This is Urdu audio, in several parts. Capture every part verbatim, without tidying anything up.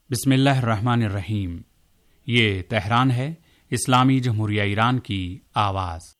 बिस्मिल्लाहिर्रहमानिर्रहीम। ये तेहरान है, इस्लामी जमहूरिया ईरान की आवाज़।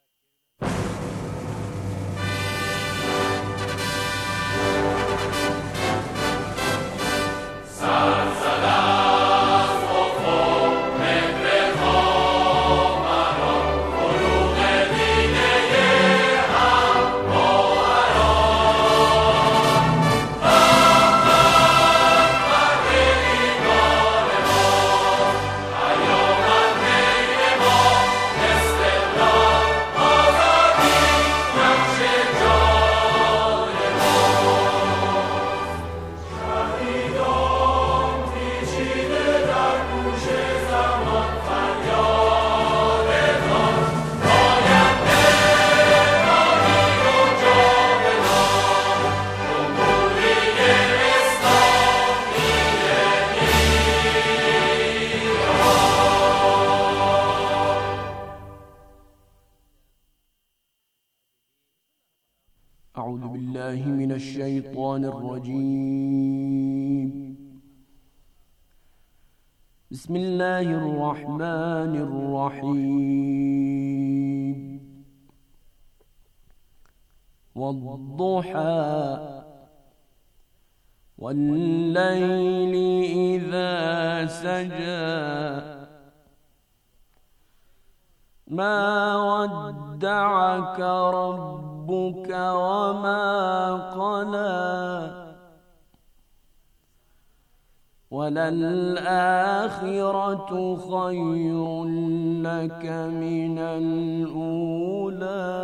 أعوذ بالله من الشيطان الرجيم. بسم الله الرحمن الرحيم. والضحى والليل إذا سجى ما ودعك ربك وما قلى وللآخرة خير لك من الأولى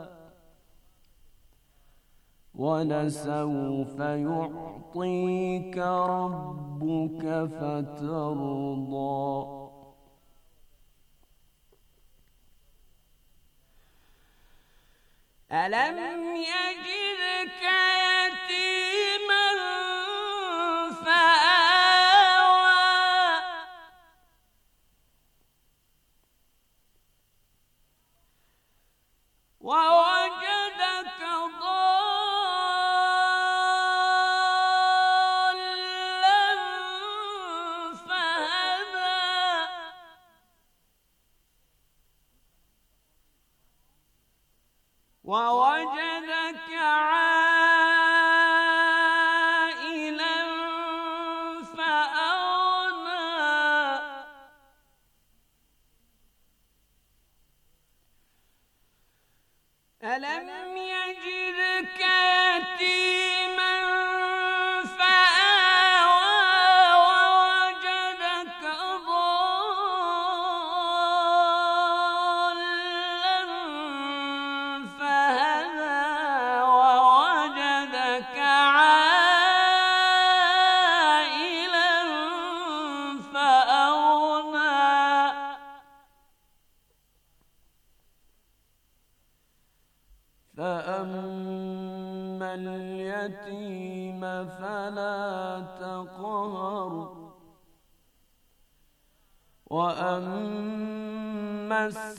ولسوف يعطيك ربك فترضى. ألم يجدك يتيما فآوى ووجدك ضالا فهدى ووجدك عائلا فأغنى ألم يجدك يتيما فآوى ووجدك ضالا فهدى ووجدك عائلا فأغنى فأما اليتيم فلا تقهر وأما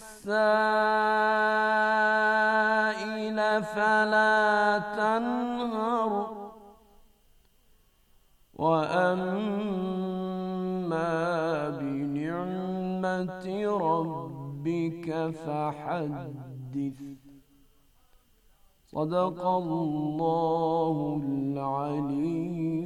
السائل فلا تنهر وأما بنعمة ربك فحدث. صدق الله العلي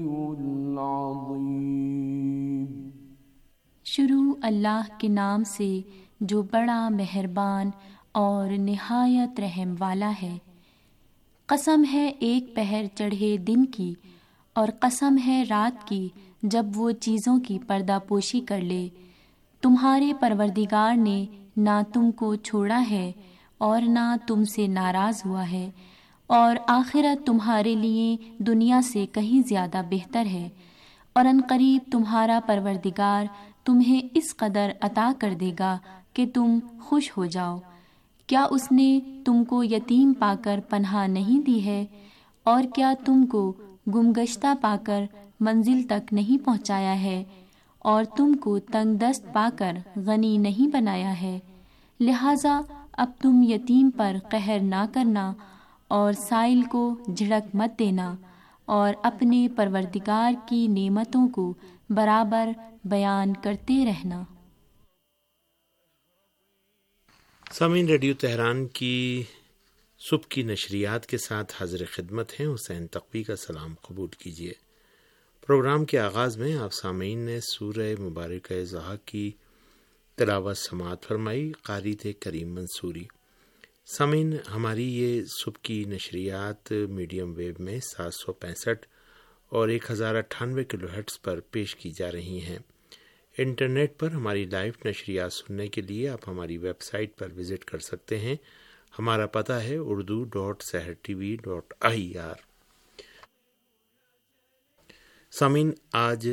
العظيم. शुरू अल्लाह के नाम से जो बड़ा मेहरबान और निहायत रहम वाला है। कसम है एक पहर चढ़े दिन की और कसम है रात की जब वो चीज़ों की पर्दापोशी कर ले। तुम्हारे परवरदिगार ने ना तुमको छोड़ा है और ना तुमसे नाराज़ हुआ है, और आखिरत तुम्हारे लिए दुनिया से कहीं ज़्यादा बेहतर है, और अनकरीब तुम्हारा परवरदिगार तुम्हें इस कदर अता कर देगा कि तुम खुश हो जाओ। क्या उसने तुमको यतीम पाकर पनाह नहीं दी है, और क्या तुमको गुमगश्ता पाकर मंजिल तक नहीं पहुँचाया है, और तुमको तंगदस्त पाकर गनी नहीं बनाया है। लिहाजा अब तुम यतीम पर कहर ना करना और साइल को झिड़क मत देना, اور اپنے پروردگار کی نعمتوں کو برابر بیان کرتے رہنا۔ سامعین، ریڈیو تہران کی صبح کی نشریات کے ساتھ حاضر خدمت ہیں حسین تقوی کا سلام قبول کیجیے۔ پروگرام کے آغاز میں آپ سامعین نے سورہ مبارکہ ضحیٰ کی تلاوت سماعت فرمائی، قاری تھے کریم منصوری۔ سامعین، ہماری یہ صبح کی نشریات میڈیم ویو میں سات سو پینسٹھ اور ایک ہزار اٹھانوے کلو ہرٹز پر پیش کی جا رہی ہیں۔ انٹرنیٹ پر ہماری لائیو نشریات سننے کے لیے آپ ہماری ویب سائٹ پر وزٹ کر سکتے ہیں۔ ہمارا پتہ ہے Urdu dot Sahar T V dot I R. سامعین، آج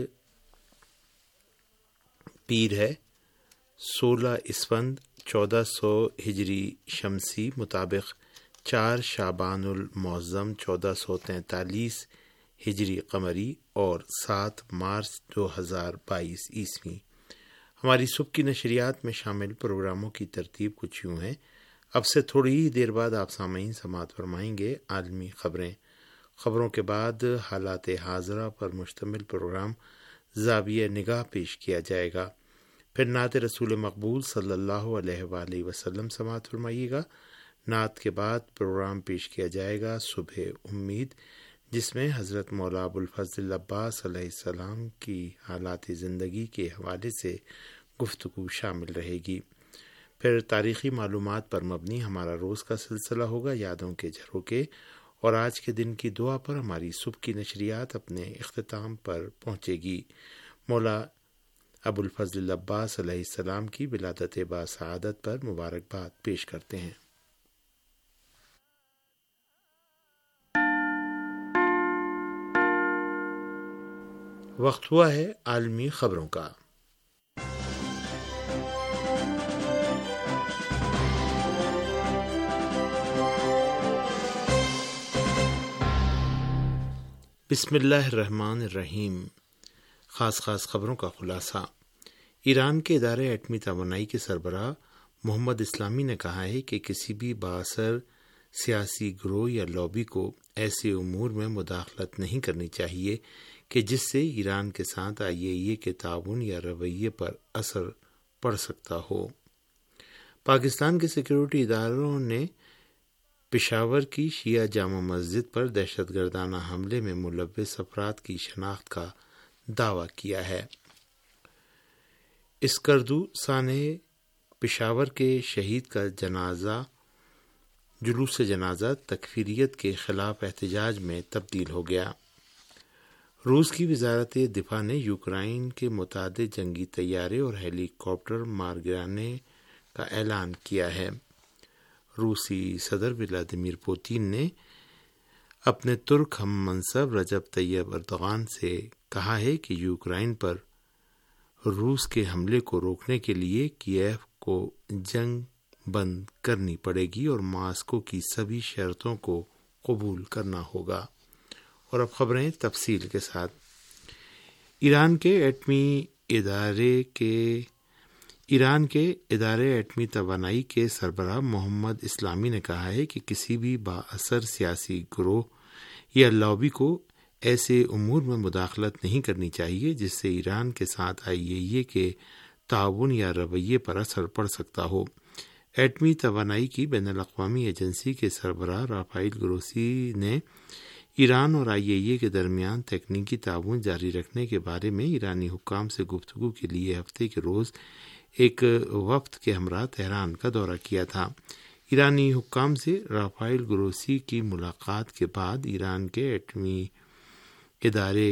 پیر ہے، سولہ اسفند چودہ سو ہجری شمسی مطابق چار شعبان المعظم چودہ سو تینتالیس ہجری قمری اور سات مارچ دو ہزار بائیس عیسوی۔ ہماری صبح کی نشریات میں شامل پروگراموں کی ترتیب کچھ یوں ہے۔ اب سے تھوڑی ہی دیر بعد آپ سامعین سماعت فرمائیں گے عالمی خبریں۔ خبروں کے بعد حالات حاضرہ پر مشتمل پروگرام زاویہ نگاہ پیش کیا جائے گا۔ پھر نعت رسول مقبول صلی اللہ علیہ وآلہ وسلم سماعت فرمائیے گا۔ نعت کے بعد پروگرام پیش کیا جائے گا صبح امید، جس میں حضرت مولا ابوالفضل عباس علیہ السلام کی حالات زندگی کے حوالے سے گفتگو شامل رہے گی۔ پھر تاریخی معلومات پر مبنی ہمارا روز کا سلسلہ ہوگا یادوں کے جھروکے، اور آج کے دن کی دعا پر ہماری صبح کی نشریات اپنے اختتام پر پہنچے گی۔ مولا ابوالفضل عباس علیہ السلام کی ولادت باسعادت پر مبارکباد پیش کرتے ہیں۔ وقت ہوا ہے عالمی خبروں کا۔ بسم اللہ الرحمن الرحیم۔ خاص خاص خبروں کا خلاصہ۔ ایران کے ادارے ایٹمی توانائی کے سربراہ محمد اسلامی نے کہا ہے کہ کسی بھی بااثر سیاسی گروہ یا لابی کو ایسے امور میں مداخلت نہیں کرنی چاہیے کہ جس سے ایران کے ساتھ آئی اے ای اے کے تعاون یا رویے پر اثر پڑ سکتا ہو۔ پاکستان کے سیکیورٹی اداروں نے پشاور کی شیعہ جامع مسجد پر دہشت گردانہ حملے میں ملوث افراد کی شناخت کا دعویٰ کیا ہے۔ اسکردو سانحہ پشاور کے شہید کا جنازہ جلوس جنازہ تکفیریت کے خلاف احتجاج میں تبدیل ہو گیا۔ روس کی وزارت دفاع نے یوکرائن کے متعدد جنگی طیارے اور ہیلی کاپٹر مار گرانے کا اعلان کیا ہے۔ روسی صدر ولادیمیر پوتین نے اپنے ترک ہم منصب رجب طیب اردوغان سے کہا ہے کہ یوکرائن پر روس کے حملے کو روکنے کے لیے کیف کو جنگ بند کرنی پڑے گی اور ماسکو کی سبھی شرطوں کو قبول کرنا ہوگا۔ اور اب خبریں تفصیل کے ساتھ۔ ایران کے ایٹمی ادارے کے ایران کے ادارے ایٹمی توانائی کے سربراہ محمد اسلامی نے کہا ہے کہ کسی بھی بااثر سیاسی گروہ یا لابی کو ایسے امور میں مداخلت نہیں کرنی چاہیے جس سے ایران کے ساتھ آئی اے ای اے کے تعاون یا رویے پر اثر پڑ سکتا ہو۔ ایٹمی توانائی کی بین الاقوامی ایجنسی کے سربراہ رافائل گروسی نے ایران اور آئی اے ای اے کے درمیان تکنیکی تعاون جاری رکھنے کے بارے میں ایرانی حکام سے گفتگو کے لیے ہفتے کے روز ایک وفد کے ہمراہ تہران کا دورہ کیا تھا۔ ایرانی حکام سے رافائل گروسی کی ملاقات کے بعد ایران کے ایٹمی ادارے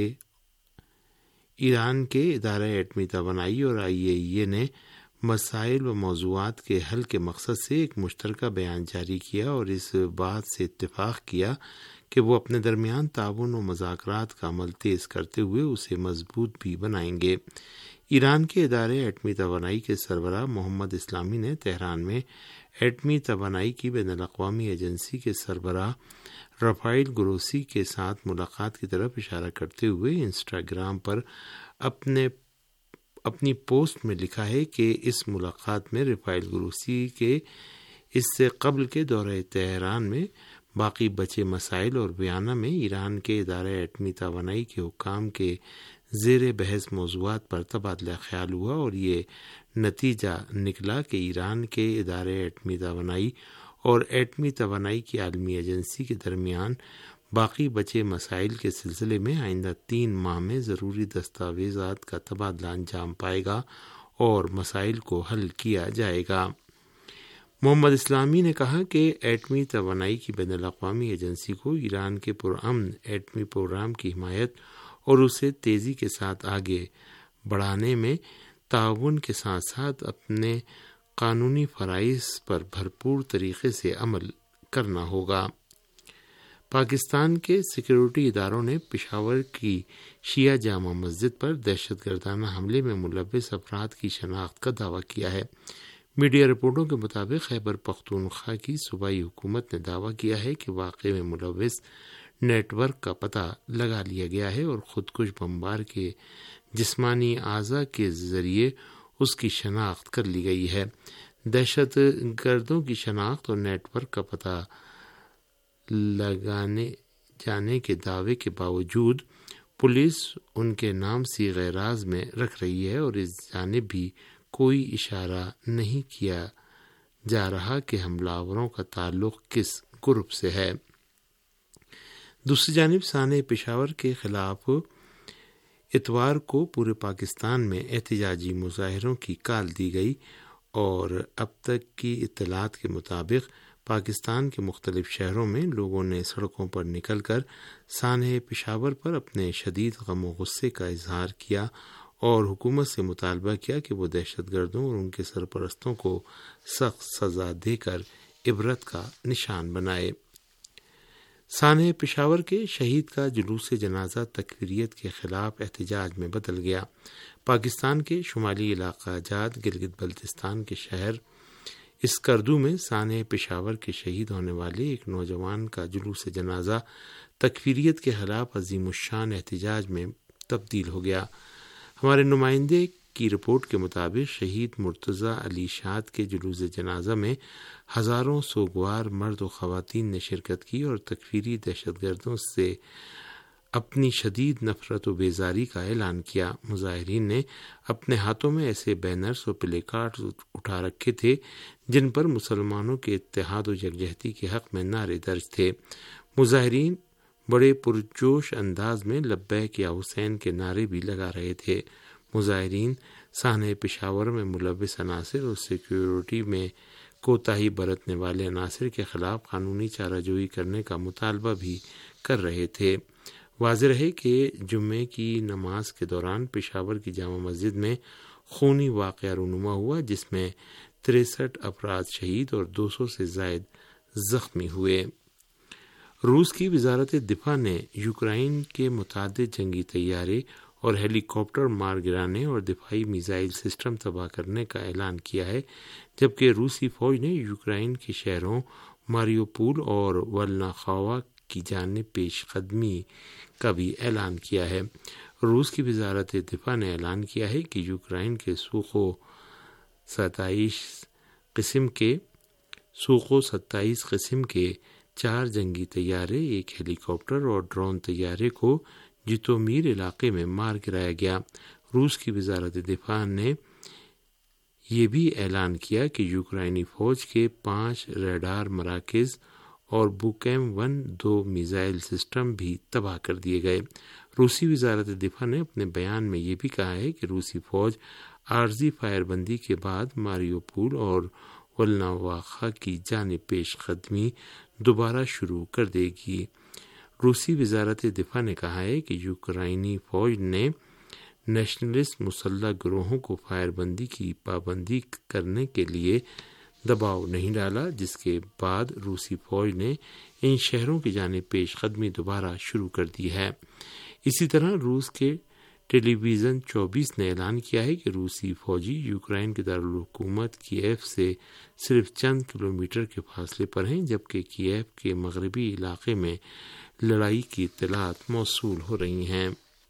ایران کے ادارہ ایٹمی توانائی اور آئی اے ای اے نے مسائل و موضوعات کے حل کے مقصد سے ایک مشترکہ بیان جاری کیا اور اس بات سے اتفاق کیا کہ وہ اپنے درمیان تعاون و مذاکرات کا عمل تیز کرتے ہوئے اسے مضبوط بھی بنائیں گے۔ ایران کے ادارے ایٹمی توانائی کے سربراہ محمد اسلامی نے تہران میں ایٹمی توانائی کی بین الاقوامی ایجنسی کے سربراہ رافائل گروسی کے ساتھ ملاقات کی طرف اشارہ کرتے ہوئے انسٹاگرام پر اپنے اپنی پوسٹ میں لکھا ہے کہ اس ملاقات میں رافائل گروسی کے اس سے قبل کے دورہ تہران میں باقی بچے مسائل اور ویانا میں ایران کے ادارہ ایٹمی توانائی کے حکام کے زیر بحث موضوعات پر تبادلہ خیال ہوا اور یہ نتیجہ نکلا کہ ایران کے ادارہ ایٹمی توانائی اور ایٹمی توانائی کی عالمی ایجنسی کے درمیان باقی بچے مسائل کے سلسلے میں آئندہ تین ماہ میں ضروری دستاویزات کا تبادلہ انجام پائے گا اور مسائل کو حل کیا جائے گا۔ محمد اسلامی نے کہا کہ ایٹمی توانائی کی بین الاقوامی ایجنسی کو ایران کے پرامن ایٹمی پروگرام کی حمایت اور اسے تیزی کے ساتھ آگے بڑھانے میں تعاون کے ساتھ ساتھ اپنے قانونی فرائض پر بھرپور طریقے سے عمل کرنا ہوگا۔ پاکستان کے سیکیورٹی اداروں نے پشاور کی شیعہ جامع مسجد پر دہشت گردانہ حملے میں ملوث افراد کی شناخت کا دعویٰ کیا ہے۔ میڈیا رپورٹوں کے مطابق خیبر پختونخوا کی صوبائی حکومت نے دعویٰ کیا ہے کہ واقعے میں ملوث نیٹ ورک کا پتہ لگا لیا گیا ہے اور خودکش بمبار کے جسمانی اعضاء کے ذریعے اس کی شناخت کر لی گئی ہے۔ دہشت گردوں کی شناخت اور نیٹ ورک کا پتہ لگانے جانے کے دعوے کے باوجود پولیس ان کے نام صیغہ راز میں رکھ رہی ہے اور اس جانب بھی کوئی اشارہ نہیں کیا جا رہا کہ حملہ آوروں کا تعلق کس گروپ سے ہے۔ دوسری جانب سانحہ پشاور کے خلاف اتوار کو پورے پاکستان میں احتجاجی مظاہروں کی کال دی گئی اور اب تک کی اطلاعات کے مطابق پاکستان کے مختلف شہروں میں لوگوں نے سڑکوں پر نکل کر سانحہ پشاور پر اپنے شدید غم و غصے کا اظہار کیا اور حکومت سے مطالبہ کیا کہ وہ دہشت گردوں اور ان کے سرپرستوں کو سخت سزا دے کر عبرت کا نشان بنائے۔ سانحہ پشاور کے شہید کا جلوس جنازہ تکفیریت کے خلاف احتجاج میں بدل گیا۔ پاکستان کے شمالی علاقہ جات گلگت بلتستان کے شہر اسکردو میں سانحہ پشاور کے شہید ہونے والے ایک نوجوان کا جلوس جنازہ تکفیریت کے خلاف عظیم الشان احتجاج میں تبدیل ہو گیا۔ ہمارے نمائندے کی رپورٹ کے مطابق شہید مرتضی علی شاد کے جلوس جنازہ میں ہزاروں سوگوار مرد و خواتین نے شرکت کی اور تکفیری دہشت گردوں سے اپنی شدید نفرت و بیزاری کا اعلان کیا۔ مظاہرین نے اپنے ہاتھوں میں ایسے بینرز اور پلے کارڈز اٹھا رکھے تھے جن پر مسلمانوں کے اتحاد و یکجہتی کے حق میں نعرے درج تھے۔ مظاہرین بڑے پرجوش انداز میں لبیک یا حسین کے نعرے بھی لگا رہے تھے۔ مظاہرین سانحہ پشاور میں ملوث عناصر اور سیکیورٹی میں کوتاہی برتنے والے عناصر کے خلاف قانونی چارہ جوئی کرنے کا مطالبہ بھی کر رہے تھے۔ واضح ہے کہ جمعے کی نماز کے دوران پشاور کی جامع مسجد میں خونی واقعہ رونما ہوا جس میں تریسٹھ افراد شہید اور دو سو سے زائد زخمی ہوئے۔ روس کی وزارت دفاع نے یوکرائن کے متعدد جنگی طیارے اور ہیلی کاپٹر مار گرانے اور دفاعی میزائل سسٹم تباہ کرنے کا اعلان کیا ہے، جبکہ روسی فوج نے یوکرائن کے شہروں ماریوپول اور ولناخاوا کی جانب پیش قدمی کا بھی اعلان کیا ہے۔ روس کی وزارت دفاع نے اعلان کیا ہے کہ یوکرائن کے سوخو ستائیس قسم کے سوخو ستائیس قسم کے چار جنگی طیارے، ایک ہیلی کاپٹر اور ڈرون طیارے کو جیتومیر علاقے میں مار گرایا گیا۔ روس کی وزارت دفاع نے یہ بھی اعلان کیا کہ یوکرائنی فوج کے پانچ ریڈار مراکز اور بوکیم ون دو میزائل سسٹم بھی تباہ کر دیے گئے۔ روسی وزارت دفاع نے اپنے بیان میں یہ بھی کہا ہے کہ روسی فوج عارضی فائر بندی کے بعد ماریوپول اور ولناواخا کی جانب پیش قدمی دوبارہ شروع کر دے گی۔ روسی وزارت دفاع نے کہا ہے کہ یوکرائنی فوج نے نیشنلسٹ مسلح گروہوں کو فائر بندی کی پابندی کرنے کے لیے دباؤ نہیں ڈالا، جس کے بعد روسی فوج نے ان شہروں کی جانب پیش قدمی دوبارہ شروع کر دی ہے۔ اسی طرح روس کے ٹیلی ویژن چوبیس نے اعلان کیا ہے کہ روسی فوجی یوکرائن کے دارالحکومت کیف سے صرف چند کلومیٹر کے فاصلے پر ہیں، جبکہ کیف کے مغربی علاقے میں لڑائی کی اطلاعات موصول ہو رہی ہیں۔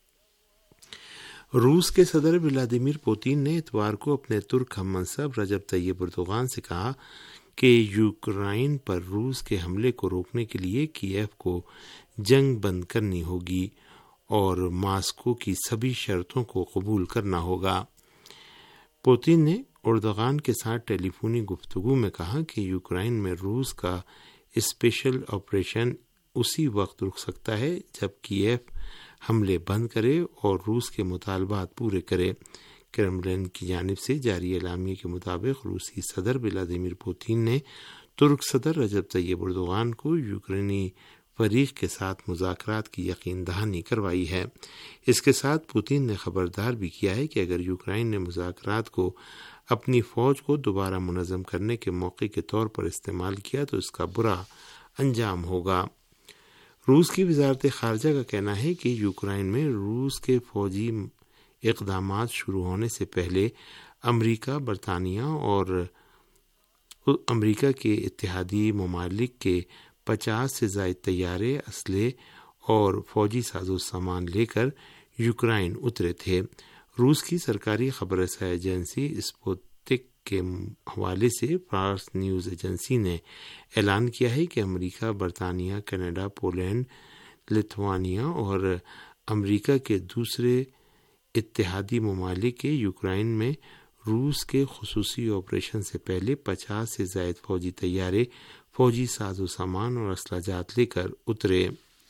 روس کے صدر ولادیمیر پوتین نے اتوار کو اپنے ترک ہم منصب رجب طیب اردوغان سے کہا کہ یوکرائن پر روس کے حملے کو روکنے کے لیے کیف کو جنگ بند کرنی ہوگی اور ماسکو کی سبھی شرطوں کو قبول کرنا ہوگا۔ پوتین نے اردوغان کے ساتھ ٹیلی فونی گفتگو میں کہا کہ یوکرائن میں روس کا اسپیشل آپریشن اسی وقت رک سکتا ہے جب کیف حملے بند کرے اور روس کے مطالبات پورے کرے۔ کرملن کی جانب سے جاری اعلامیے کے مطابق روسی صدر ولادیمیر پوتین نے ترک صدر رجب طیب اردوغان کو یوکرینی فریق کے ساتھ مذاکرات کی یقین دہانی کروائی ہے۔ اس کے ساتھ پوتین نے خبردار بھی کیا ہے کہ اگر یوکرائن نے مذاکرات کو اپنی فوج کو دوبارہ منظم کرنے کے موقع کے طور پر استعمال کیا تو اس کا برا انجام ہوگا۔ روس کی وزارت خارجہ کا کہنا ہے کہ یوکرائن میں روس کے فوجی اقدامات شروع ہونے سے پہلے امریکہ، برطانیہ اور امریکہ کے اتحادی ممالک کے پچاس سے زائد طیارے، اسلحے اور فوجی ساز و سامان لے کر یوکرائن اترے تھے۔ روس کی سرکاری خبر رساں ایجنسی اسپوتنک کے حوالے سے فارس نیوز ایجنسی نے اعلان کیا ہے کہ امریکہ، برطانیہ، کینیڈا، پولینڈ، لتھوانیا اور امریکہ کے دوسرے اتحادی ممالک کے یوکرائن میں روس کے خصوصی آپریشن سے پہلے پچاس سے زائد فوجی طیارے، فوجی ساز و سامان اور اسلحہ جات لے کر اترے۔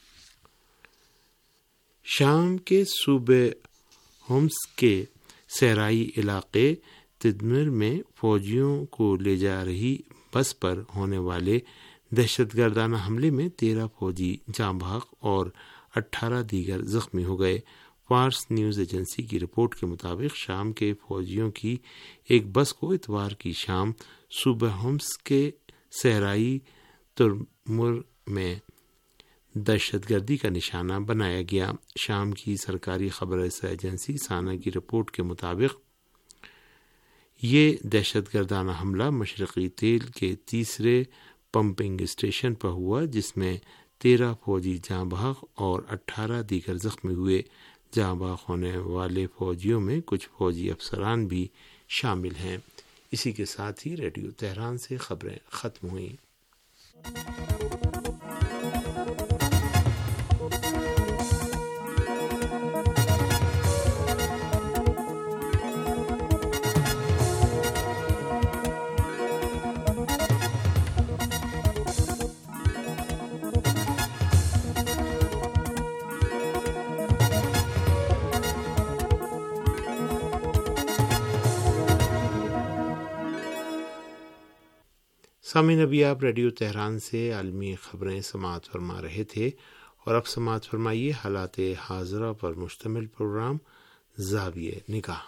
شام کے صوبے ہومس کے صحرائی علاقے تدمر میں فوجیوں کو لے جا رہی بس پر ہونے والے دہشت گردانہ حملے میں تیرہ فوجی جاں بحق اور اٹھارہ دیگر زخمی ہو گئے۔ فارس نیوز ایجنسی کی رپورٹ کے مطابق شام کے فوجیوں کی ایک بس کو اتوار کی شام صوبہ ہومس کے صحرائی تدمر میں دہشت گردی کا نشانہ بنایا گیا۔ شام کی سرکاری خبر رساں ایجنسی سانا کی رپورٹ کے مطابق یہ دہشت گردانہ حملہ مشرقی تیل کے تیسرے پمپنگ اسٹیشن پر ہوا، جس میں تیرہ فوجی جاں بحق اور اٹھارہ دیگر زخمی ہوئے۔ جاں بحق ہونے والے فوجیوں میں کچھ فوجی افسران بھی شامل ہیں۔ اسی کے ساتھ ہی ریڈیو تہران سے خبریں ختم ہوئیں۔ سامعین، ابھی آپ ریڈیو تہران سے عالمی خبریں سماعت فرما رہے تھے اور اب سماعت فرمائیے حالات حاضرہ پر مشتمل پروگرام زاویہ نگاہ۔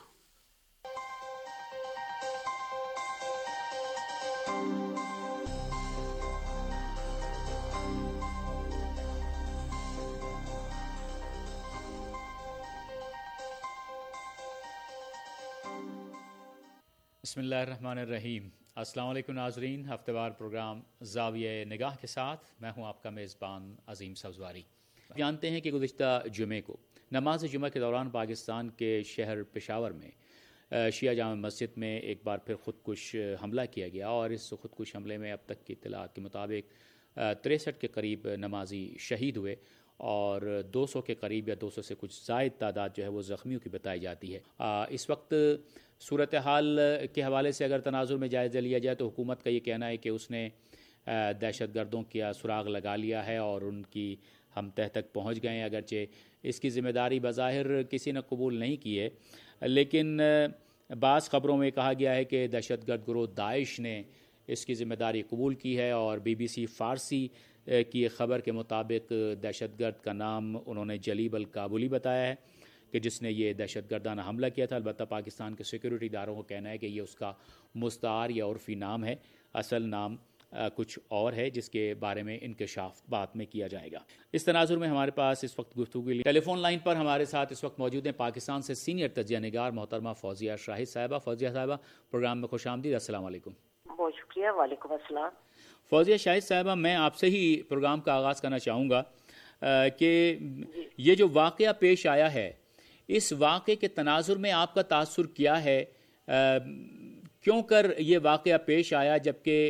بسم اللہ الرحمن الرحیم۔ السلام علیکم ناظرین، ہفتہ وار پروگرام زاویہ نگاہ کے ساتھ میں ہوں آپ کا میزبان عظیم سبزواری۔ جانتے ہیں کہ گزشتہ جمعے کو نماز جمعہ کے دوران پاکستان کے شہر پشاور میں شیعہ جامع مسجد میں ایک بار پھر خودکش حملہ کیا گیا اور اس خودکش حملے میں اب تک کی اطلاعات کے مطابق تریسٹھ کے قریب نمازی شہید ہوئے اور دو سو کے قریب یا دو سو سے کچھ زائد تعداد جو ہے وہ زخمیوں کی بتائی جاتی ہے۔ اس وقت صورتحال کے حوالے سے اگر تناظر میں جائزہ لیا جائے تو حکومت کا یہ کہنا ہے کہ اس نے دہشت گردوں کا سراغ لگا لیا ہے اور ان کی ہم تہ تک پہنچ گئے ہیں، اگرچہ اس کی ذمہ داری بظاہر کسی نے قبول نہیں کی ہے، لیکن بعض خبروں میں کہا گیا ہے کہ دہشت گرد گروہ داعش نے اس کی ذمہ داری قبول کی ہے، اور بی بی سی فارسی کی ایک خبر کے مطابق دہشت گرد کا نام انہوں نے جلیب الکابلی بتایا ہے کہ جس نے یہ دہشت گردانہ حملہ کیا تھا۔ البتہ پاکستان کے سیکیورٹی اداروں کو کہنا ہے کہ یہ اس کا مستعار یا عرفی نام ہے، اصل نام کچھ اور ہے جس کے بارے میں انکشاف بعد میں کیا جائے گا۔ اس تناظر میں ہمارے پاس اس وقت گفتگو کے لیے ٹیلی فون لائن پر ہمارے ساتھ اس وقت موجود ہیں پاکستان سے سینئر تجزیہ نگار محترمہ فوزیہ شاہد صاحبہ۔ فوزیہ صاحبہ، پروگرام میں خوش آمدید، السلام علیکم۔ بہت شکریہ، وعلیکم السلام۔ فوزیہ شاہد صاحبہ، میں آپ سے ہی پروگرام کا آغاز کرنا چاہوں گا کہ یہ جو واقعہ پیش آیا ہے، اس واقعے کے تناظر میں آپ کا تاثر کیا ہے؟ کیوں کر یہ واقعہ پیش آیا جبکہ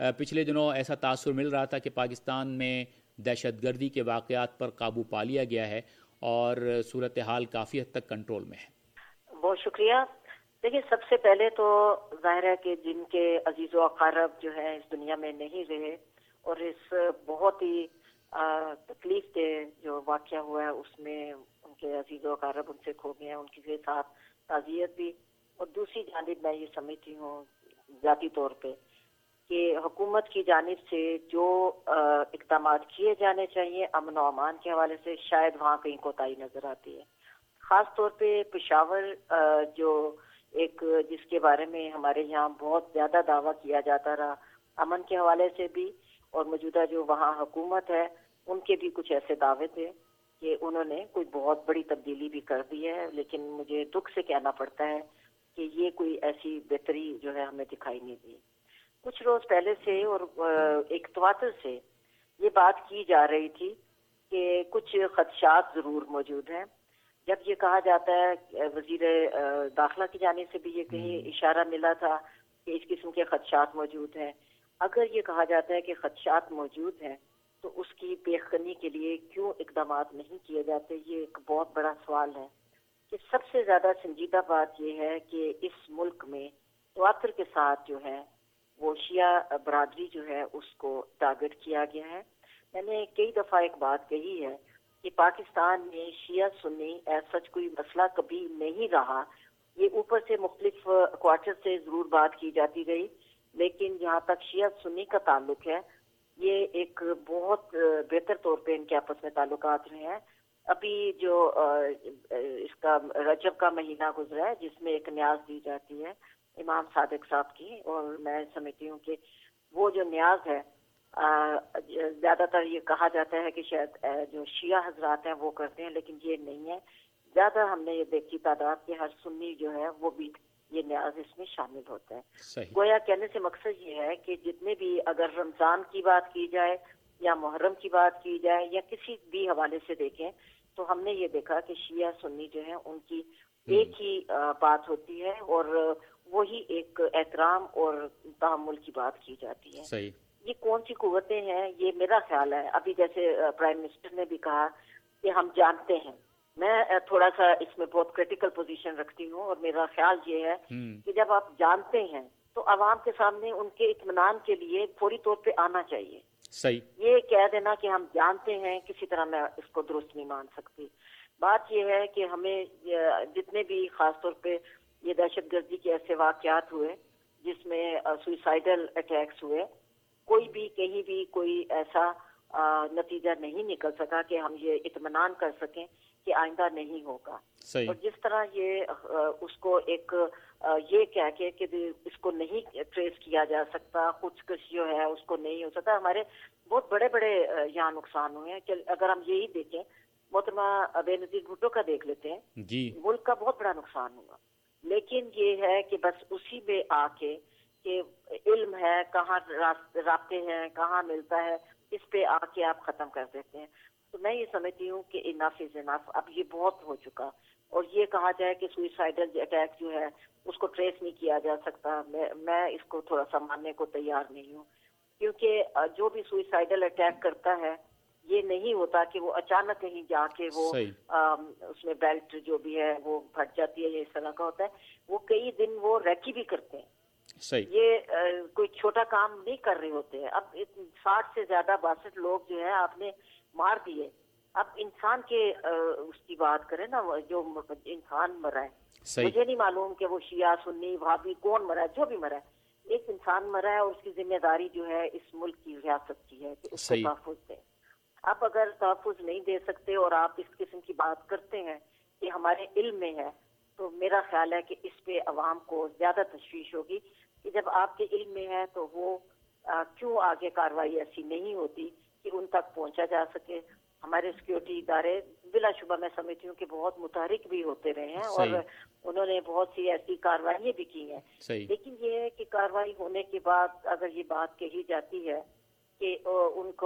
پچھلے دنوں ایسا تاثر مل رہا تھا کہ پاکستان میں دہشت گردی کے واقعات پر قابو پا لیا گیا ہے اور صورتحال کافی حد تک کنٹرول میں ہے. بہت شکریہ. دیکھیے، سب سے پہلے تو ظاہر ہے کہ جن کے عزیز و اقارب جو ہے اس دنیا میں نہیں رہے اور اس بہت ہی تکلیف دہ جو واقعہ ہوا ہے اس میں ان کے عزیز و اقارب ان سے کھو گئے ہیں، ان کے ساتھ تعزیت بھی. اور دوسری جانب میں یہ سمجھتی ہوں ذاتی طور پہ کہ حکومت کی جانب سے جو اقدامات کیے جانے چاہیے امن و امان کے حوالے سے، شاید وہاں کہیں کوتاہی نظر آتی ہے. خاص طور پہ پشاور جو ایک جس کے بارے میں ہمارے یہاں بہت زیادہ دعویٰ کیا جاتا رہا امن کے حوالے سے بھی، اور موجودہ جو وہاں حکومت ہے ان کے بھی کچھ ایسے دعوے تھے کہ انہوں نے کوئی بہت بڑی تبدیلی بھی کر دی ہے، لیکن مجھے دکھ سے کہنا پڑتا ہے کہ یہ کوئی ایسی بہتری جو ہے ہمیں دکھائی نہیں دی. کچھ روز پہلے سے اور ایک تواتر سے یہ بات کی جا رہی تھی کہ کچھ خدشات ضرور موجود ہیں. جب یہ کہا جاتا ہے وزیر داخلہ کی جانب سے بھی یہ کہیں اشارہ ملا تھا کہ اس قسم کے خدشات موجود ہیں. اگر یہ کہا جاتا ہے کہ خدشات موجود ہیں تو اس کی پیشقدمی کے لیے کیوں اقدامات نہیں کیے جاتے؟ یہ ایک بہت بڑا سوال ہے. کہ سب سے زیادہ سنجیدہ بات یہ ہے کہ اس ملک میں تواتر کے ساتھ جو ہے وہ شیعہ برادری جو ہے اس کو ٹارگٹ کیا گیا ہے. میں نے کئی دفعہ ایک بات کہی ہے کہ پاکستان میں شیعہ سنی ایسا سچ کوئی مسئلہ کبھی نہیں رہا. یہ اوپر سے مختلف کوارٹر سے ضرور بات کی جاتی رہی، لیکن جہاں تک شیعہ سنی کا تعلق ہے یہ ایک بہت بہتر طور پہ ان کے آپس میں تعلقات رہے ہیں. ابھی جو اس کا رجب کا مہینہ گزرا ہے جس میں ایک نیاز دی جاتی ہے امام صادق صاحب کی، اور میں سمجھتی ہوں کہ وہ جو نیاز ہے زیادہ تر یہ کہا جاتا ہے کہ شاید جو شیعہ حضرات ہیں وہ کرتے ہیں، لیکن یہ نہیں ہے. زیادہ ہم نے یہ دیکھی تعداد کہ ہر سنی جو ہے وہ بھی یہ نیاز اس میں شامل ہوتا ہے. گویا کہنے سے مقصد یہ ہے کہ جتنے بھی اگر رمضان کی بات کی جائے یا محرم کی بات کی جائے یا کسی بھی حوالے سے دیکھیں تو ہم نے یہ دیکھا کہ شیعہ سنی جو ہیں ان کی ایک ہی بات ہوتی ہے اور وہی ایک احترام اور تحمل کی بات کی جاتی ہے. صحیح. یہ کون سی قوتیں ہیں؟ یہ میرا خیال ہے ابھی جیسے پرائم منسٹر نے بھی کہا کہ ہم جانتے ہیں. میں تھوڑا سا اس میں بہت کریٹیکل پوزیشن رکھتی ہوں اور میرا خیال یہ ہے کہ جب آپ جانتے ہیں تو عوام کے سامنے ان کے اطمینان کے لیے فوری طور پہ آنا چاہیے. صحیح. یہ کہہ دینا کہ ہم جانتے ہیں کسی طرح میں اس کو درست نہیں مان سکتی. بات یہ ہے کہ ہمیں جتنے بھی خاص طور پہ یہ دہشت گردی کے ایسے واقعات ہوئے جس میں سوئسائڈل اٹیکس ہوئے، کوئی بھی کہیں بھی کوئی ایسا نتیجہ نہیں نکل سکا کہ ہم یہ اطمینان کر سکیں کہ آئندہ نہیں ہوگا. صحیح. اور جس طرح یہ اس کو ایک یہ کہہ کے کہ اس کو نہیں ٹریس کیا جا سکتا، خودکش جو ہے اس کو نہیں ہو سکتا، ہمارے بہت بڑے بڑے یہاں نقصان ہوئے ہیں. کہ اگر ہم یہی دیکھیں محترمہ بے نظیر بھٹو کا دیکھ لیتے ہیں جی، ملک کا بہت بڑا نقصان ہوا، لیکن یہ ہے کہ بس اسی میں آ کے کہ علم ہے، کہاں رابطے ہیں، کہاں ملتا ہے، اس پہ آ کے آپ ختم کر دیتے ہیں. تو میں یہ سمجھتی ہوں کہ انف از انف، اب یہ بہت ہو چکا. اور یہ کہا جائے کہ سوئسائڈل اٹیک جو ہے اس کو ٹریس نہیں کیا جا سکتا، میں میں اس کو تھوڑا سا ماننے کو تیار نہیں ہوں. کیونکہ جو بھی سوئسائڈل اٹیک کرتا ہے یہ نہیں ہوتا کہ وہ اچانک کہیں جا کے وہ اس میں بیلٹ جو بھی ہے وہ پھٹ جاتی ہے یا اس طرح کا ہوتا ہے. وہ کئی دن وہ ریکی بھی کرتے ہیں. صحیح. یہ کوئی چھوٹا کام نہیں کر رہے ہوتے ہیں. اب ساٹھ سے زیادہ باسٹھ لوگ جو ہے آپ نے مار دیے. اب انسان کے اس کی بات کریں نا، جو انسان مرا ہے، مجھے نہیں معلوم کہ وہ شیعہ سنی بھابی کون مرا ہے، جو بھی مرا ہے ایک انسان مرا ہے اور اس کی ذمہ داری جو ہے اس ملک کی ریاست کی ہے کہ اس کو تحفظ دے. اب اگر تحفظ نہیں دے سکتے اور آپ اس قسم کی بات کرتے ہیں کہ ہمارے علم میں ہے، تو میرا خیال ہے کہ اس پہ عوام کو زیادہ تشویش ہوگی کہ جب آپ کے علم میں ہے تو وہ آ, کیوں آگے کارروائی ایسی نہیں ہوتی کہ ان تک پہنچا جا سکے. ہمارے سیکورٹی ادارے بلا شبہ میں سمجھتی ہوں کہ بہت متحرک بھی ہوتے رہے ہیں اور انہوں نے بہت سی ایسی کارروائیاں بھی کی ہیں. لیکن یہ ہے کہ کارروائی ہونے کے بعد اگر یہ بات کہی جاتی ہے کہ ان کو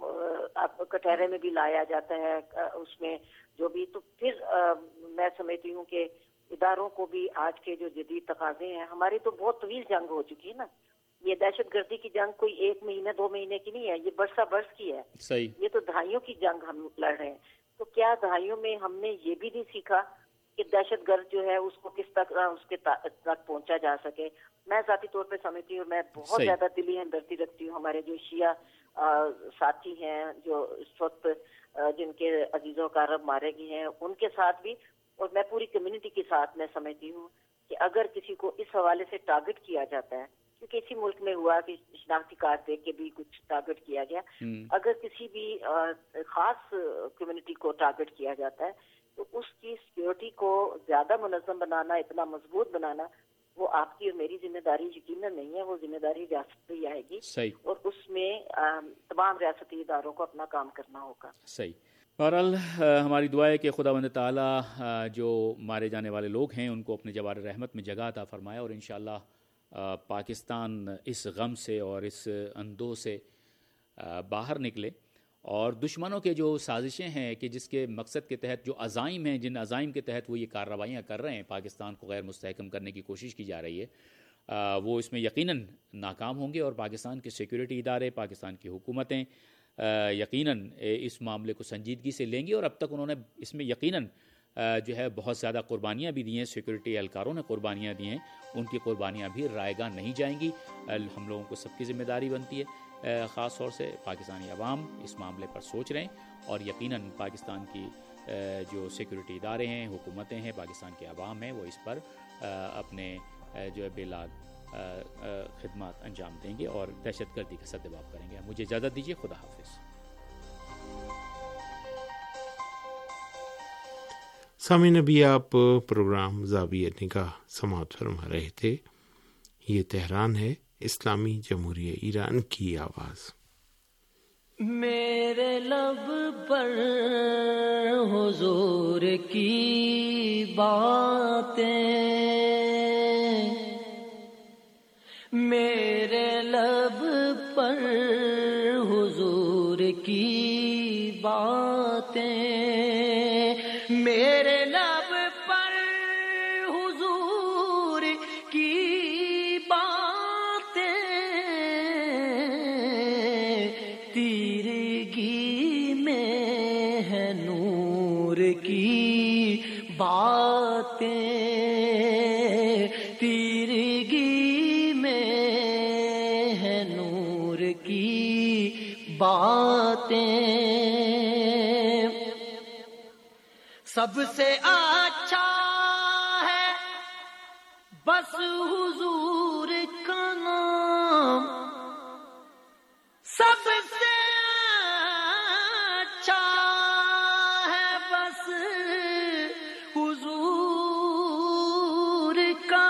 کٹہرے میں بھی لایا جاتا ہے اس میں جو بھی، تو پھر میں سمجھتی ہوں کہ اداروں کو بھی آج کے جو جدید تقاضے ہیں، ہماری تو بہت طویل جنگ ہو چکی ہے نا، یہ دہشت گردی کی جنگ کوئی ایک مہینے دو مہینے کی نہیں ہے، یہ برسہ برس کی ہے. صحیح. یہ تو دہائیوں کی جنگ ہم لڑ رہے ہیں. تو کیا دہائیوں میں ہم نے یہ بھی نہیں سیکھا کہ دہشت گرد جو ہے اس کو کس تک اس کے تک پہنچا جا سکے؟ میں ذاتی طور پہ سمجھتی ہوں، میں بہت زیادہ دلی ہمدردی رکھتی ہوں ہمارے جو شیعہ ساتھی ہیں جو اس وقت جن کے عزیز و اقارب مارے گئے ہیں ان کے ساتھ بھی، اور میں پوری کمیونٹی کے ساتھ میں سمجھتی ہوں کہ اگر کسی کو اس حوالے سے ٹارگٹ کیا جاتا ہے، کیونکہ اسی ملک میں ہوا کہ شناختی کارڈ دے کے بھی کچھ ٹارگٹ کیا گیا، اگر کسی بھی خاص کمیونٹی کو ٹارگٹ کیا جاتا ہے تو اس کی سیکیورٹی کو زیادہ منظم بنانا، اتنا مضبوط بنانا، وہ آپ کی اور میری ذمہ داری یقیناً نہیں ہے، وہ ذمہ داری ریاست پہ آئے گی. صحیح. اور اس میں تمام ریاستی اداروں کو اپنا کام کرنا ہوگا. صحیح. بہرحال ہماری دعا ہے کہ خداوند تعالیٰ جو مارے جانے والے لوگ ہیں ان کو اپنے جوار رحمت میں جگہ عطا فرمائے، اور انشاءاللہ پاکستان اس غم سے اور اس اندوہ سے باہر نکلے، اور دشمنوں کے جو سازشیں ہیں کہ جس کے مقصد کے تحت، جو عزائم ہیں، جن عزائم کے تحت وہ یہ کارروائیاں کر رہے ہیں، پاکستان کو غیر مستحکم کرنے کی کوشش کی جا رہی ہے، وہ اس میں یقیناً ناکام ہوں گے، اور پاکستان کے سیکورٹی ادارے، پاکستان کی حکومتیں یقیناً اس معاملے کو سنجیدگی سے لیں گی. اور اب تک انہوں نے اس میں یقیناً جو ہے بہت زیادہ قربانیاں بھی دی ہیں، سیکورٹی اہلکاروں نے قربانیاں دی ہیں، ان کی قربانیاں بھی رائے گاہ نہیں جائیں گی. ہم لوگوں کو سب کی ذمہ داری بنتی ہے، خاص طور سے پاکستانی عوام اس معاملے پر سوچ رہے ہیں، اور یقیناً پاکستان کی جو سیکورٹی ادارے ہیں، حکومتیں ہیں، پاکستان کے عوام ہیں، وہ اس پر اپنے جو ہے بے لاگ خدمات انجام دیں گے اور دہشت گردی کا سدباب کریں گے. مجھے اجازت دیجیے. خدا حافظ. سامعین، ابھی آپ پروگرام زاویہ نگاہ سماعت فرما رہے تھے. یہ تہران ہے، اسلامی جمہوریہ ایران کی آواز. میرے لب پر حضور کی باتیں، میرے لب پر حضور کی باتیں، میرے لب پر حضور کی باتیں، تیرگی میں ہے نور کی باتیں، تیرگی میں ہے نور کی باتیں. سب سے اچھا ہے بس حضور کا نام، سب سے اچھا ہے بس حضور کا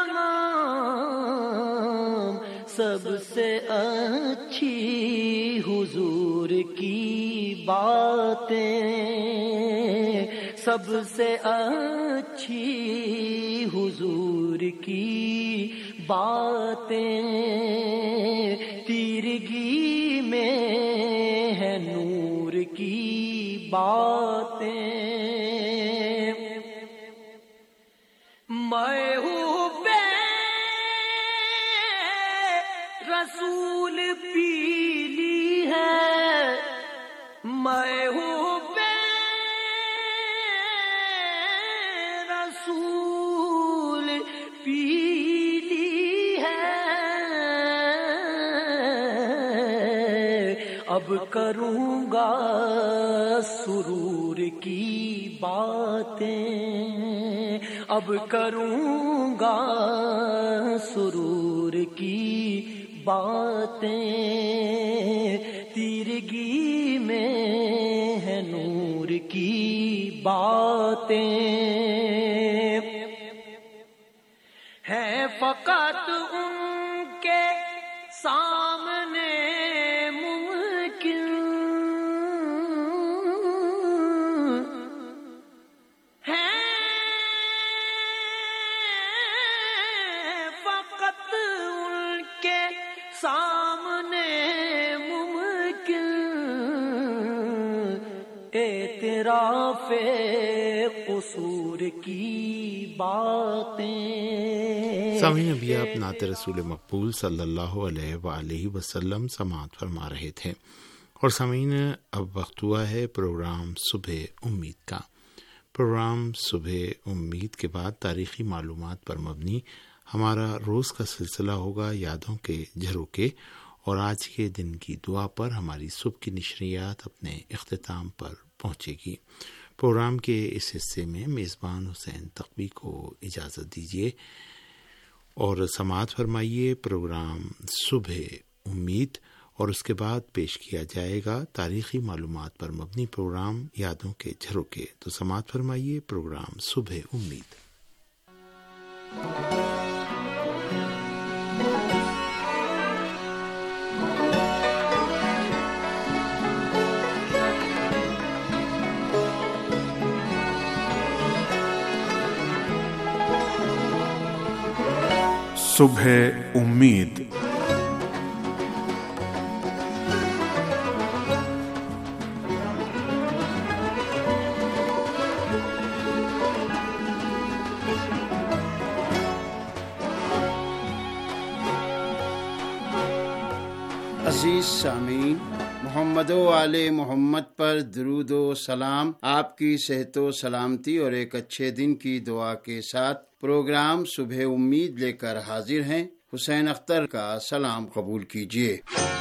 نام، سب سے اچھی حضور کی باتیں، سب سے اچھی حضور کی باتیں، تیرگی میں ہے نور کی باتیں. میں ہوں بے رسول پیلی ہے، میں ہوں بے رسول پیلی ہے، اب کروں گا سرور کی باتیں، اب کروں گا سرور کی باتیں، تیرگی میں ہے نور کی باتیں. ہے فقط ان کے سامنے ممکن، ہے فقط ان کے سامنے ممکن، اعتراف قصور کی باتیں، سامعین، ابھی آپ نعت رسول مقبول صلی اللہ علیہ وآلہ وسلم سماعت فرما رہے تھے، اور سامعین اب وقت ہوا ہے پروگرام صبح امید کا۔ پروگرام صبح امید کے بعد تاریخی معلومات پر مبنی ہمارا روز کا سلسلہ ہوگا یادوں کے جھروکے، اور آج کے دن کی دعا پر ہماری صبح کی نشریات اپنے اختتام پر پہنچے گی۔ پروگرام کے اس حصے میں میزبان حسین تقوی کو اجازت دیجیے اور سماعت فرمائیے پروگرام صبح امید، اور اس کے بعد پیش کیا جائے گا تاریخی معلومات پر مبنی پروگرام یادوں کے جھروکے۔ تو سماعت فرمائیے پروگرام صبح امید۔ صبح امید۔ عزیز سامعین، محمد و آل محمد پر درود و سلام، آپ کی صحت و سلامتی اور ایک اچھے دن کی دعا کے ساتھ پروگرام صبح امید لے کر حاضر ہیں۔ حسین اختر کا سلام قبول کیجیے۔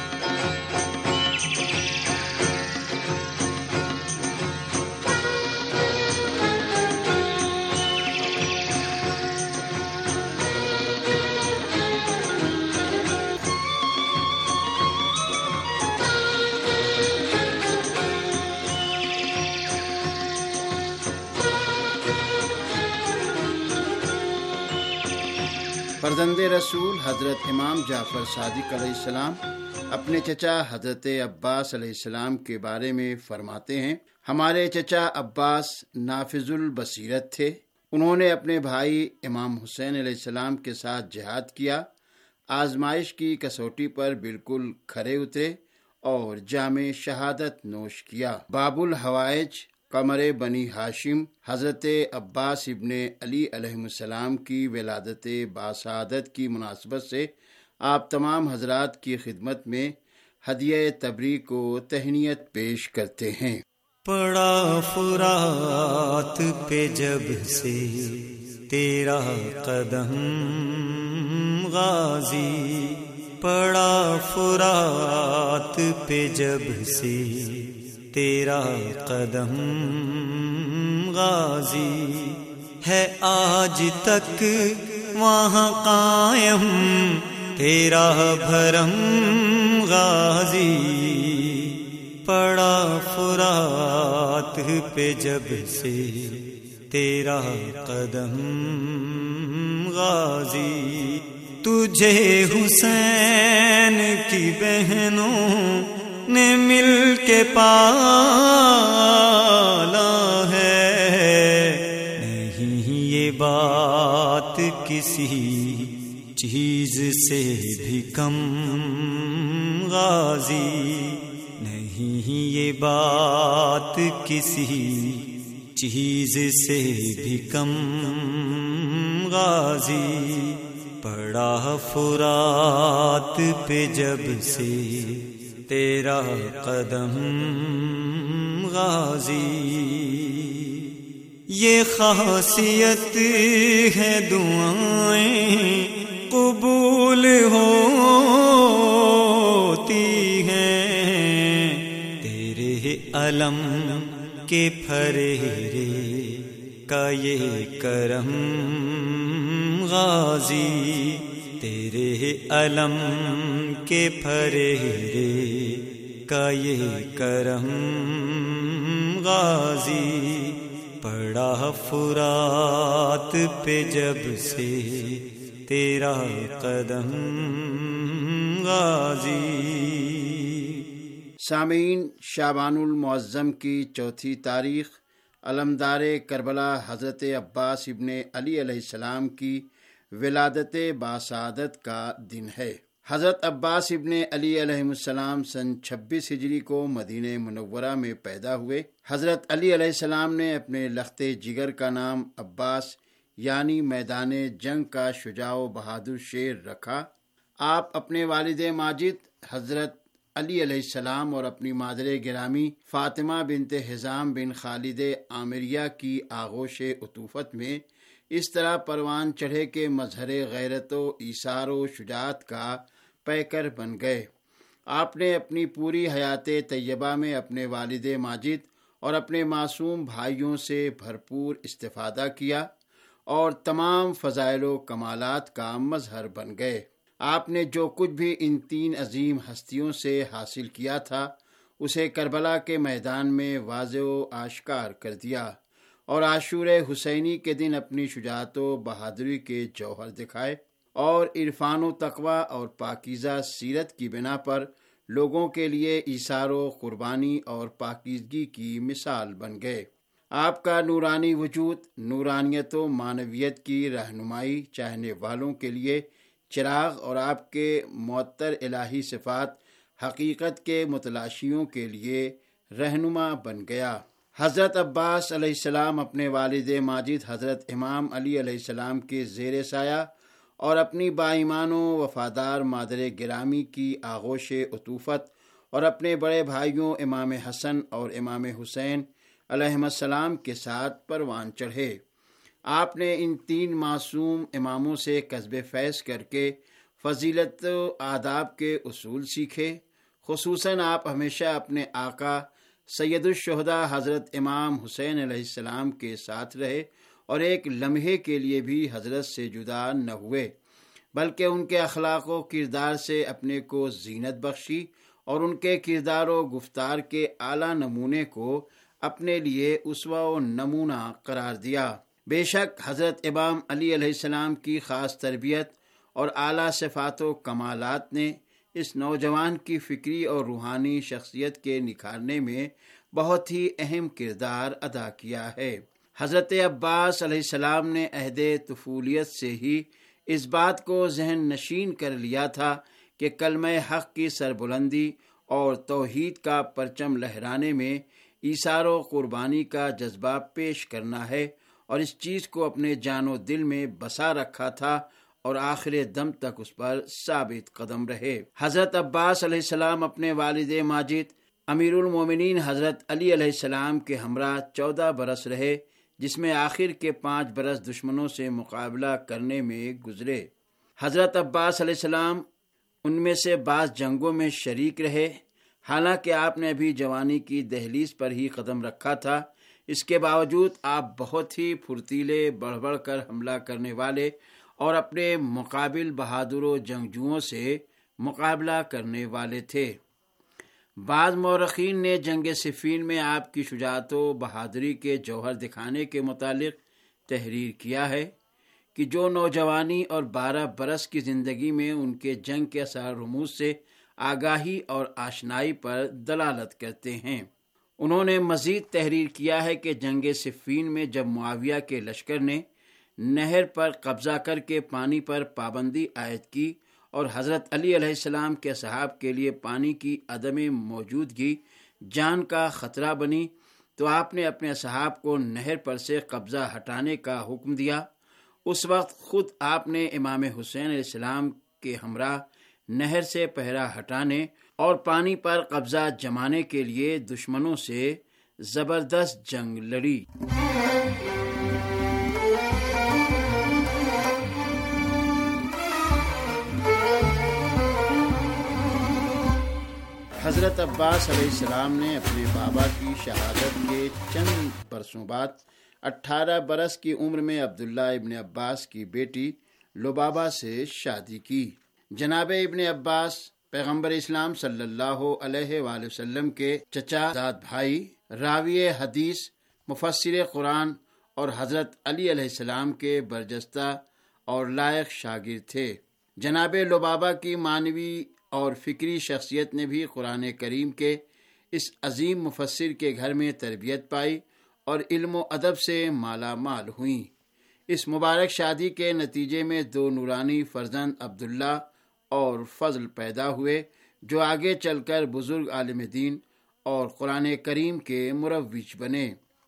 فرزند رسول حضرت امام جعفر صادق علیہ السلام اپنے چچا حضرت عباس علیہ السلام کے بارے میں فرماتے ہیں، ہمارے چچا عباس نافذ البصیرت تھے۔ انہوں نے اپنے بھائی امام حسین علیہ السلام کے ساتھ جہاد کیا، آزمائش کی کسوٹی پر بالکل کھرے اترے اور جام شہادت نوش کیا۔ باب الحوائج قمر بنی ہاشم حضرت عباس ابن علی علیہ السلام کی ولادت باسعادت کی مناسبت سے آپ تمام حضرات کی خدمت میں ہدیہ تبریک کو تہنیت پیش کرتے ہیں۔ پڑا فرات پہ جب سے تیرا قدم غازی، پڑا فرات پہ جب سے تیرا قدم غازی، ہے آج تک وہاں قائم تیرا بھرم غازی، پڑا فرات پہ جب سے تیرا قدم غازی، تجھے حسین کی بہنوں نے مل کے پالا ہے، نہیں یہ بات کسی چیز سے بھی کم غازی، نہیں یہ بات کسی چیز سے بھی کم غازی، پڑا فرات پہ جب سے تیرا قدم غازی، یہ خاصیت ہے دعائیں قبول ہوتی ہیں، تیرے علم کے پھریرے کا یہ کرم غازی، تیرے علم کے پھریرے کا یہ کرم غازی، پڑا فرات پہ جب سے تیرا قدم غازی۔ سامعین، شعبان المعظم کی چوتھی تاریخ علمدار کربلا حضرت عباس ابن علی علیہ السلام کی ولادت باسعادت کا دن ہے۔ حضرت عباس ابن علی علیہ السلام سن چھبیس ہجری کو مدینہ منورہ میں پیدا ہوئے۔ حضرت علی علیہ السلام نے اپنے لخت جگر کا نام عباس یعنی میدان جنگ کا شجاع و بہادر شیر رکھا۔ آپ اپنے والد ماجد حضرت علی علیہ السلام اور اپنی مادر گرامی فاطمہ بنت حزام بن خالد عامریہ کی آغوش عطوفت میں اس طرح پروان چڑھے کہ مظہر غیرت و ایثار و شجاعت کا پیکر بن گئے۔ آپ نے اپنی پوری حیات طیبہ میں اپنے والد ماجد اور اپنے معصوم بھائیوں سے بھرپور استفادہ کیا اور تمام فضائل و کمالات کا مظہر بن گئے۔ آپ نے جو کچھ بھی ان تین عظیم ہستیوں سے حاصل کیا تھا اسے کربلا کے میدان میں واضح و آشکار کر دیا اور عاشور حسینی کے دن اپنی شجاعت و بہادری کے جوہر دکھائے اور عرفان و تقوی اور پاکیزہ سیرت کی بنا پر لوگوں کے لیے ایثار و قربانی اور پاکیزگی کی مثال بن گئے۔ آپ کا نورانی وجود نورانیت و معنویت کی رہنمائی چاہنے والوں کے لیے چراغ اور آپ کے معطر الہی صفات حقیقت کے متلاشیوں کے لیے رہنما بن گیا۔ حضرت عباس علیہ السلام اپنے والد ماجد حضرت امام علی علیہ السلام کے زیر سایہ اور اپنی باایمان و وفادار مادر گرامی کی آغوش عطوفت اور اپنے بڑے بھائیوں امام حسن اور امام حسین علیہ السلام کے ساتھ پروان چڑھے۔ آپ نے ان تین معصوم اماموں سے کسب فیض کر کے فضیلت و آداب کے اصول سیکھے۔ خصوصاً آپ ہمیشہ اپنے آقا سید الشہداء حضرت امام حسین علیہ السلام کے ساتھ رہے اور ایک لمحے کے لیے بھی حضرت سے جدا نہ ہوئے، بلکہ ان کے اخلاق و کردار سے اپنے کو زینت بخشی اور ان کے کردار و گفتار کے اعلیٰ نمونے کو اپنے لیے اسوہ و نمونہ قرار دیا۔ بے شک حضرت امام علی علیہ السلام کی خاص تربیت اور اعلیٰ صفات و کمالات نے اس نوجوان کی فکری اور روحانی شخصیت کے نکھارنے میں بہت ہی اہم کردار ادا کیا ہے۔ حضرت عباس علیہ السلام نے عہد طفولیت سے ہی اس بات کو ذہن نشین کر لیا تھا کہ کلمہ حق کی سربلندی اور توحید کا پرچم لہرانے میں ایثار و قربانی کا جذبہ پیش کرنا ہے، اور اس چیز کو اپنے جان و دل میں بسا رکھا تھا اور آخر دم تک اس پر ثابت قدم رہے۔ حضرت عباس علیہ السلام اپنے والد ماجد امیر المومنین حضرت علی علیہ السلام کے ہمراہ چودہ برس رہے، جس میں آخر کے پانچ برس دشمنوں سے مقابلہ کرنے میں گزرے۔ حضرت عباس علیہ السلام ان میں سے بعض جنگوں میں شریک رہے۔ حالانکہ آپ نے ابھی جوانی کی دہلیز پر ہی قدم رکھا تھا، اس کے باوجود آپ بہت ہی پھرتیلے، بڑھ بڑھ کر حملہ کرنے والے اور اپنے مقابل بہادر و جنگجوؤں سے مقابلہ کرنے والے تھے۔ بعض مورخین نے جنگ صفین میں آپ کی شجاعت و بہادری کے جوہر دکھانے کے متعلق تحریر کیا ہے کہ جو نوجوانی اور بارہ برس کی زندگی میں ان کے جنگ کے اثر رموز سے آگاہی اور آشنائی پر دلالت کرتے ہیں۔ انہوں نے مزید تحریر کیا ہے کہ جنگ صفین میں جب معاویہ کے لشکر نے نہر پر قبضہ کر کے پانی پر پابندی عائد کی اور حضرت علی علیہ السلام کے اصحاب کے لیے پانی کی عدم موجودگی جان کا خطرہ بنی، تو آپ نے اپنے اصحاب کو نہر پر سے قبضہ ہٹانے کا حکم دیا۔ اس وقت خود آپ نے امام حسین علیہ السلام کے ہمراہ نہر سے پہرا ہٹانے اور پانی پر قبضہ جمانے کے لیے دشمنوں سے زبردست جنگ لڑی۔ حضرت عباس علیہ السلام نے اپنے بابا کی شہادت کے چند برسوں بعد اٹھارہ برس کی عمر میں عبداللہ ابن عباس کی بیٹی لبابہ سے شادی کی۔ جناب ابن عباس پیغمبر اسلام صلی اللہ علیہ وآلہ وسلم کے چچا زاد بھائی، راوی حدیث، مفسر قرآن اور حضرت علی علیہ السلام کے برجستہ اور لائق شاگرد تھے۔ جناب لبابہ کی معنوی اور فکری شخصیت نے بھی قرآن کریم کے اس عظیم مفسر کے گھر میں تربیت پائی اور علم و ادب سے مالا مال ہوئیں۔ اس مبارک شادی کے نتیجے میں دو نورانی فرزند عبداللہ اور فضل پیدا ہوئے، جو آگے چل کر بزرگ عالم دین اور قرآن کریم کے مروج بنے۔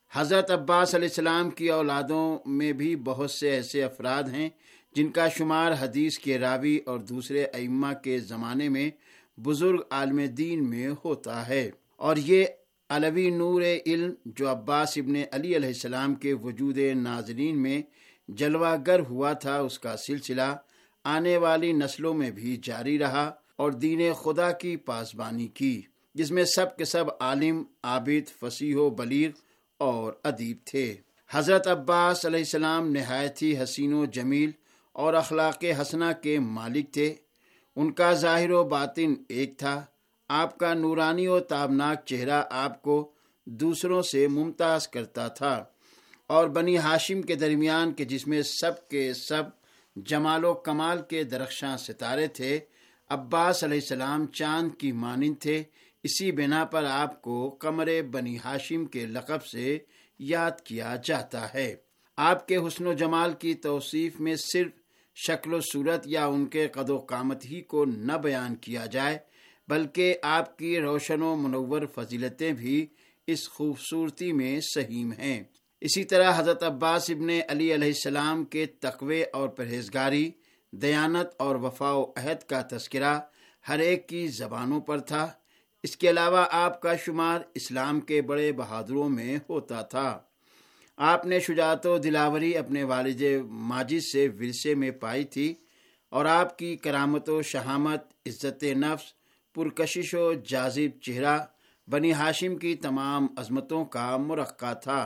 حضرت عباس علیہ السلام کی اولادوں میں بھی بہت سے ایسے افراد ہیں جن کا شمار حدیث کے راوی اور دوسرے ائمہ کے زمانے میں بزرگ عالم دین میں ہوتا ہے، اور یہ علوی نور علم جو عباس ابن علی علیہ السلام کے وجود ناظرین میں جلوہ گر ہوا تھا، اس کا سلسلہ آنے والی نسلوں میں بھی جاری رہا اور دین خدا کی پاسبانی کی، جس میں سب کے سب عالم، عابد، فصیح و بلیغ اور ادیب تھے۔ حضرت عباس علیہ السلام نہایت ہی حسین و جمیل اور اخلاق حسنہ کے مالک تھے۔ ان کا ظاہر و باطن ایک تھا۔ آپ کا نورانی و تابناک چہرہ آپ کو دوسروں سے ممتاز کرتا تھا، اور بنی ہاشم کے درمیان کے جس میں سب کے سب جمال و کمال کے درخشاں ستارے تھے، عباس علیہ السلام چاند کی مانند تھے۔ اسی بنا پر آپ کو قمر بنی ہاشم کے لقب سے یاد کیا جاتا ہے۔ آپ کے حسن و جمال کی توصیف میں صرف شکل و صورت یا ان کے قد و قامت ہی کو نہ بیان کیا جائے، بلکہ آپ کی روشن و منور فضیلتیں بھی اس خوبصورتی میں سہیم ہیں۔ اسی طرح حضرت عباس ابن علی علیہ السلام کے تقوی اور پرہیزگاری، دیانت اور وفا و عہد کا تذکرہ ہر ایک کی زبانوں پر تھا۔ اس کے علاوہ آپ کا شمار اسلام کے بڑے بہادروں میں ہوتا تھا۔ آپ نے شجاعت و دلاوری اپنے والد ماجد سے ورثے میں پائی تھی، اور آپ کی کرامت و شہامت، عزت نفس، پرکشش و جاذب چہرہ بنی ہاشم کی تمام عظمتوں کا مرقع تھا۔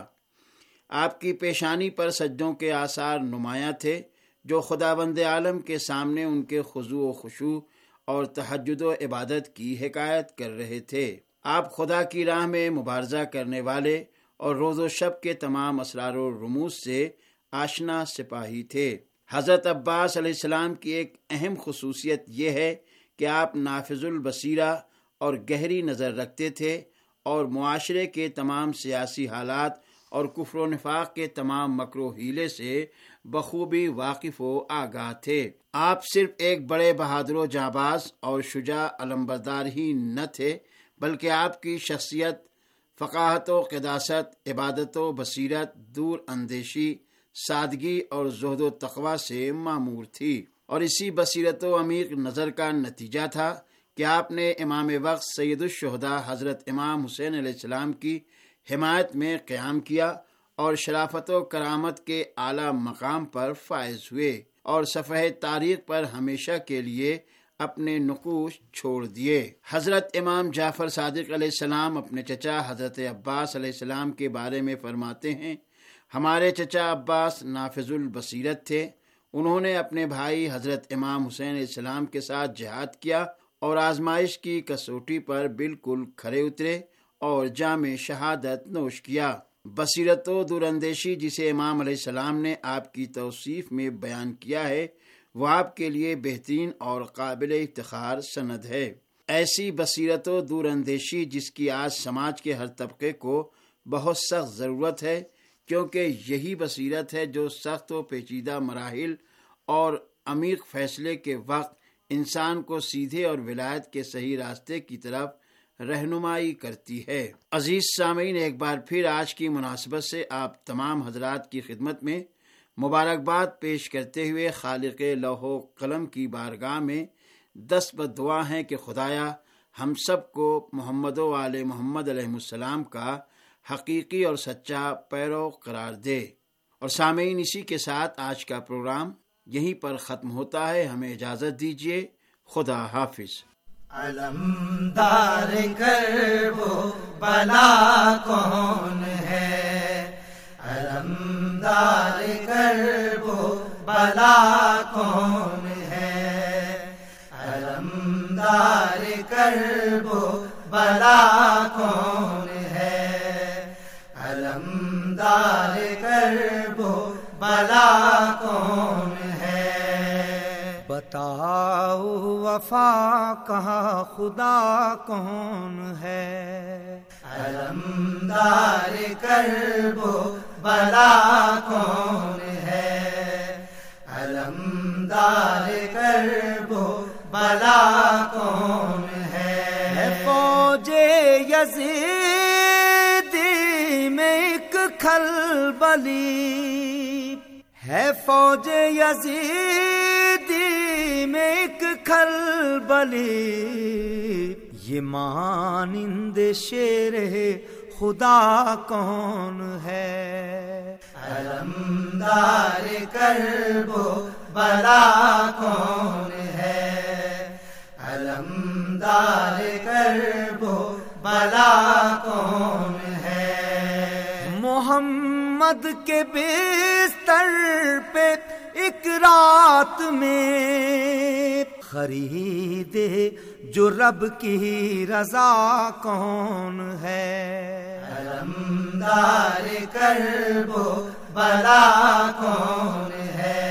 آپ کی پیشانی پر سجدوں کے آثار نمایاں تھے، جو خداوند عالم کے سامنے ان کے خضوع و خشوع اور تہجد و عبادت کی حکایت کر رہے تھے۔ آپ خدا کی راہ میں مبارزہ کرنے والے اور روز و شب کے تمام اسرار و رموز سے آشنا سپاہی تھے۔ حضرت عباس علیہ السلام کی ایک اہم خصوصیت یہ ہے کہ آپ نافذ البصیرہ اور گہری نظر رکھتے تھے، اور معاشرے کے تمام سیاسی حالات اور کفر و نفاق کے تمام مکر و حیلے سے بخوبی واقف و آگاہ تھے۔ آپ صرف ایک بڑے بہادر و جانباز اور شجاع علمبردار ہی نہ تھے، بلکہ آپ کی شخصیت فقاہت و قداست، عبادت و بصیرت، دور اندیشی، سادگی اور زہد و تقوی سے معمور تھی، اور اسی بصیرت و عمیق نظر کا نتیجہ تھا کہ آپ نے امام وقت سید الشہداء حضرت امام حسین علیہ السلام کی حمایت میں قیام کیا، اور شرافت و کرامت کے اعلیٰ مقام پر فائز ہوئے، اور صفحہ تاریخ پر ہمیشہ کے لیے اپنے نقوش چھوڑ دیے۔ حضرت امام جعفر صادق علیہ السلام اپنے چچا حضرت عباس علیہ السلام کے بارے میں فرماتے ہیں، ہمارے چچا عباس نافذ البصیرت تھے۔ انہوں نے اپنے بھائی حضرت امام حسین علیہ السلام کے ساتھ جہاد کیا، اور آزمائش کی کسوٹی پر بالکل کھرے اترے اور جام شہادت نوش کیا۔ بصیرت و دوراندیشی جسے امام علیہ السلام نے آپ کی توصیف میں بیان کیا ہے، وہ آپ کے لیے بہترین اور قابل افتخار سند ہے۔ ایسی بصیرت و دوراندیشی جس کی آج سماج کے ہر طبقے کو بہت سخت ضرورت ہے، کیونکہ یہی بصیرت ہے جو سخت و پیچیدہ مراحل اور عمیق فیصلے کے وقت انسان کو سیدھے اور ولایت کے صحیح راستے کی طرف رہنمائی کرتی ہے۔ عزیز سامعین، ایک بار پھر آج کی مناسبت سے آپ تمام حضرات کی خدمت میں مبارکباد پیش کرتے ہوئے خالق لوح و قلم کی بارگاہ میں دست بدعا ہیں کہ خدایا ہم سب کو محمد و آل محمد علیہ السلام کا حقیقی اور سچا پیرو قرار دے۔ اور سامعین، اسی کے ساتھ آج کا پروگرام یہیں پر ختم ہوتا ہے۔ ہمیں اجازت دیجیے، خدا حافظ۔ علمدار کرب و بلا کون ہے، علمدار کرب و بلا کون ہے، علمدار کرب و بلا کون ہے، علمدار کرب و بلا کون ہے۔ بتاؤ وفا کہاں خدا کون ہے، علمدار کرب و بلا کون ہے، علمدار کرب و بلا کون ہے۔ فوج یزید میں ایک کھلبلی ہے فوج یزیدی میں ایک کھلبلی، یہ مانند شیر خدا کون ہے؟ علمدار کرب و بلا کون ہے؟ علمدار کرب و بلا کون ہے؟ محمد کے بستر پہ ایک رات میں خریدے جو رب کی رضا کون ہے؟ علمدار کرب و بلا کون ہے؟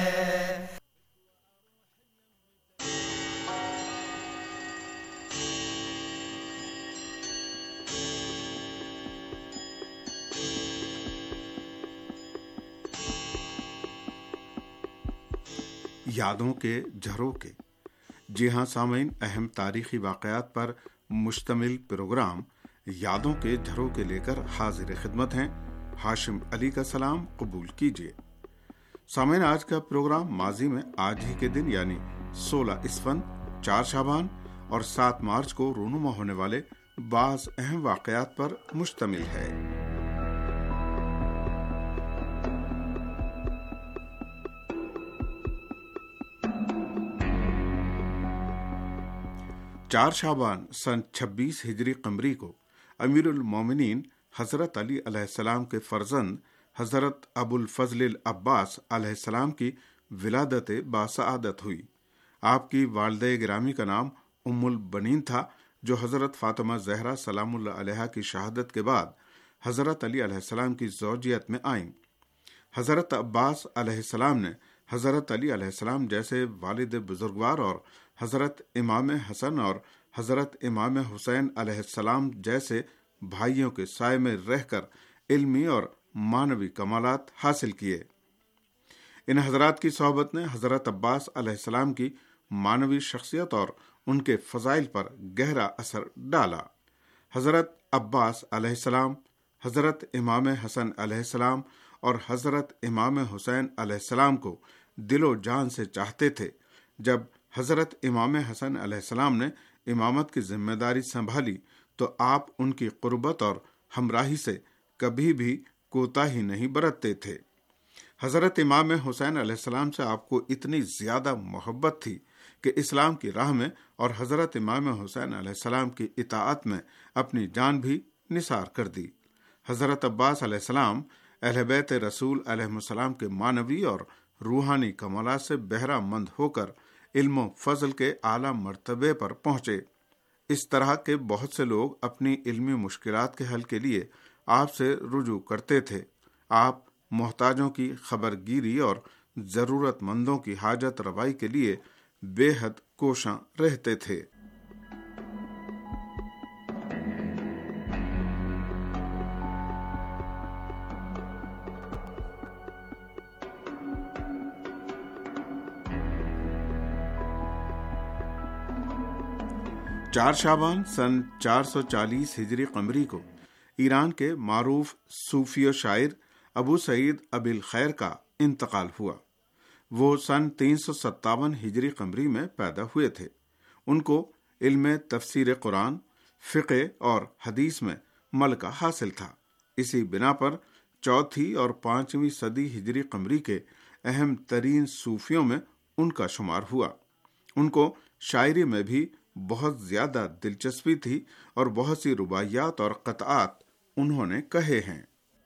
یادوں کے جھروکے۔ جی ہاں سامعین، اہم تاریخی واقعات پر مشتمل پروگرام یادوں کے جھروکے لے کر حاضر خدمت ہیں۔ ہاشم علی کا سلام قبول کیجیے۔ سامعین، آج کا پروگرام ماضی میں آج ہی کے دن یعنی سولہ اسفند، چار شعبان اور سات مارچ کو رونما ہونے والے بعض اہم واقعات پر مشتمل ہے۔ چار شعبان سن چھبیس ہجری قمری کو امیر المومنین حضرت علی علیہ السلام کے فرزند حضرت ابو الفضل العباس علیہ السلام کی ولادت باسعادت ہوئی۔ آپ کی والدہ گرامی کا نام ام البنین تھا، جو حضرت فاطمہ زہرا سلام اللہ علیہا کی شہادت کے بعد حضرت علی علیہ السلام کی زوجیت میں آئیں۔ حضرت عباس علیہ السلام نے حضرت علی علیہ السلام جیسے والد بزرگوار اور حضرت امام حسن اور حضرت امام حسین علیہ السلام جیسے بھائیوں کے سائے میں رہ کر علمی اور معنوی کمالات حاصل کیے۔ ان حضرات کی صحبت نے حضرت عباس علیہ السلام کی معنوی شخصیت اور ان کے فضائل پر گہرا اثر ڈالا۔ حضرت عباس علیہ السلام حضرت امام حسن علیہ السلام اور حضرت امام حسین علیہ السلام کو دل و جان سے چاہتے تھے۔ جب حضرت امام حسن علیہ السلام نے امامت کی ذمہ داری سنبھالی تو آپ ان کی قربت اور ہمراہی سے کبھی بھی کوتاہی نہیں برتتے تھے۔ حضرت امام حسین علیہ السلام سے آپ کو اتنی زیادہ محبت تھی کہ اسلام کی راہ میں اور حضرت امام حسین علیہ السلام کی اطاعت میں اپنی جان بھی نثار کر دی۔ حضرت عباس علیہ السلام اہل بیت رسول علیہ السلام کے معنوی اور روحانی کمالات سے بہرہ مند ہو کر علم و فضل کے اعلیٰ مرتبے پر پہنچے۔ اس طرح کے بہت سے لوگ اپنی علمی مشکلات کے حل کے لیے آپ سے رجوع کرتے تھے۔ آپ محتاجوں کی خبر گیری اور ضرورت مندوں کی حاجت روائی کے لیے بے حد کوشاں رہتے تھے۔ چار شعبان سن چار سو چالیس ہجری قمری کو ایران کے معروف صوفی و شاعر ابو سعید ابی الخیر کا انتقال ہوا۔ وہ سن تین سو ستاون ہجری قمری میں پیدا ہوئے تھے۔ ان کو علم تفسیر قرآن، فقہ اور حدیث میں ملکہ حاصل تھا۔ اسی بنا پر چوتھی اور پانچویں صدی ہجری قمری کے اہم ترین صوفیوں میں ان کا شمار ہوا۔ ان کو شاعری میں بھی بہت زیادہ دلچسپی تھی اور بہت سی رباعیات اور قطعات انہوں نے کہے ہیں۔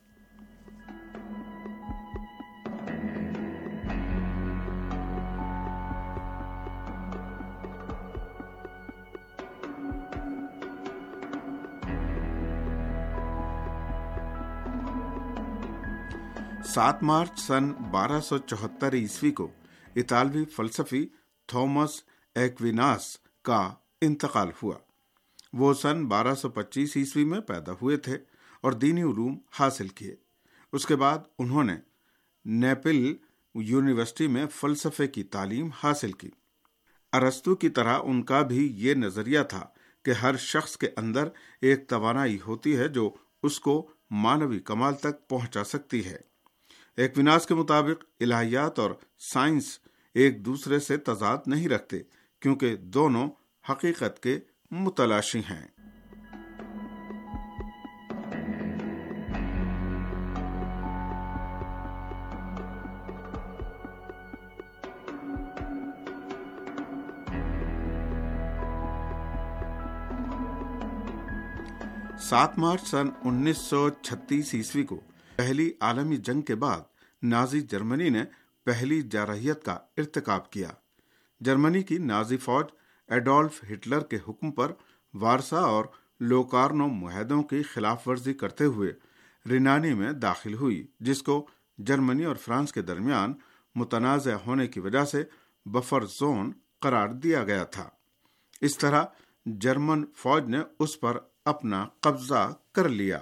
سات مارچ سن بارہ سو چوہتر عیسوی کو اطالوی فلسفی تھامس ایکویناس کا انتقال ہوا۔ وہ سن بارہ سو پچیس عیسوی میں پیدا ہوئے تھے اور دینی علوم حاصل کیے۔ اس کے بعد انہوں نے نیپل یونیورسٹی میں فلسفے کی تعلیم حاصل کی۔ ارسطو کی طرح ان کا بھی یہ نظریہ تھا کہ ہر شخص کے اندر ایک توانائی ہوتی ہے جو اس کو مانوی کمال تک پہنچا سکتی ہے۔ ایکویناس کے مطابق الہیات اور سائنس ایک دوسرے سے تضاد نہیں رکھتے، کیونکہ دونوں حقیقت کے متلاشی ہیں۔ سات مارچ سن انیس سو چھتیس عیسوی کو پہلی عالمی جنگ کے بعد نازی جرمنی نے پہلی جارحیت کا ارتکاب کیا۔ جرمنی کی نازی فوج ایڈولف ہٹلر کے حکم پر وارسا اور لوکارنو معاہدوں کی خلاف ورزی کرتے ہوئے رینانی میں داخل ہوئی، جس کو جرمنی اور فرانس کے درمیان متنازع ہونے کی وجہ سے بفر زون قرار دیا گیا تھا۔ اس طرح جرمن فوج نے اس پر اپنا قبضہ کر لیا۔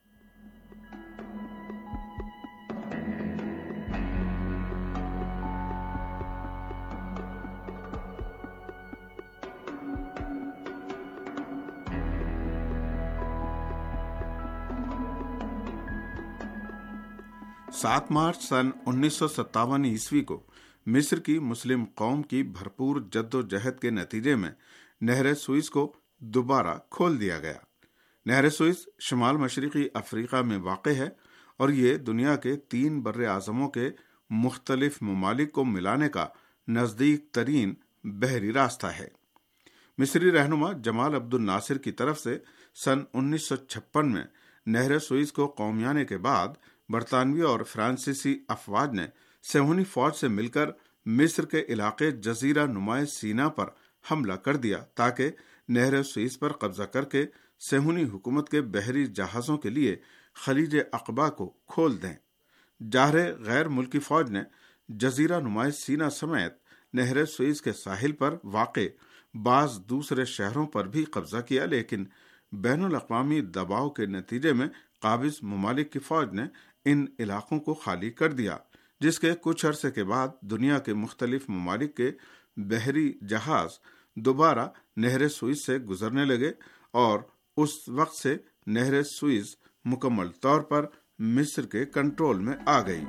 سات مارچ سن انیس سو ستاون عیسوی کو مصر کی مسلم قوم کی بھرپور جد و جہد کے نتیجے میں نہر سوئس کو دوبارہ کھول دیا گیا۔ نہر سوئس شمال مشرقی افریقہ میں واقع ہے اور یہ دنیا کے تین بر اعظموں کے مختلف ممالک کو ملانے کا نزدیک ترین بحری راستہ ہے۔ مصری رہنما جمال عبد الناصر کی طرف سے سن انیس سو چھپن میں نہر سوئس کو قومیانے کے بعد برطانوی اور فرانسیسی افواج نے صہیونی فوج سے مل کر مصر کے علاقے جزیرہ نمائے سینا پر حملہ کر دیا تاکہ نہر سوئس پر قبضہ کر کے صہیونی حکومت کے بحری جہازوں کے لیے خلیج عقبہ کو کھول دیں۔ جاہر غیر ملکی فوج نے جزیرہ نمائے سینا سمیت نہر سوئس کے ساحل پر واقع بعض دوسرے شہروں پر بھی قبضہ کیا، لیکن بین الاقوامی دباؤ کے نتیجے میں قابض ممالک کی فوج نے ان علاقوں کو خالی کر دیا، جس کے کچھ عرصے کے بعد دنیا کے مختلف ممالک کے بحری جہاز دوبارہ نہر سوئس سے گزرنے لگے اور اس وقت سے نہر سوئس مکمل طور پر مصر کے کنٹرول میں آ گئی۔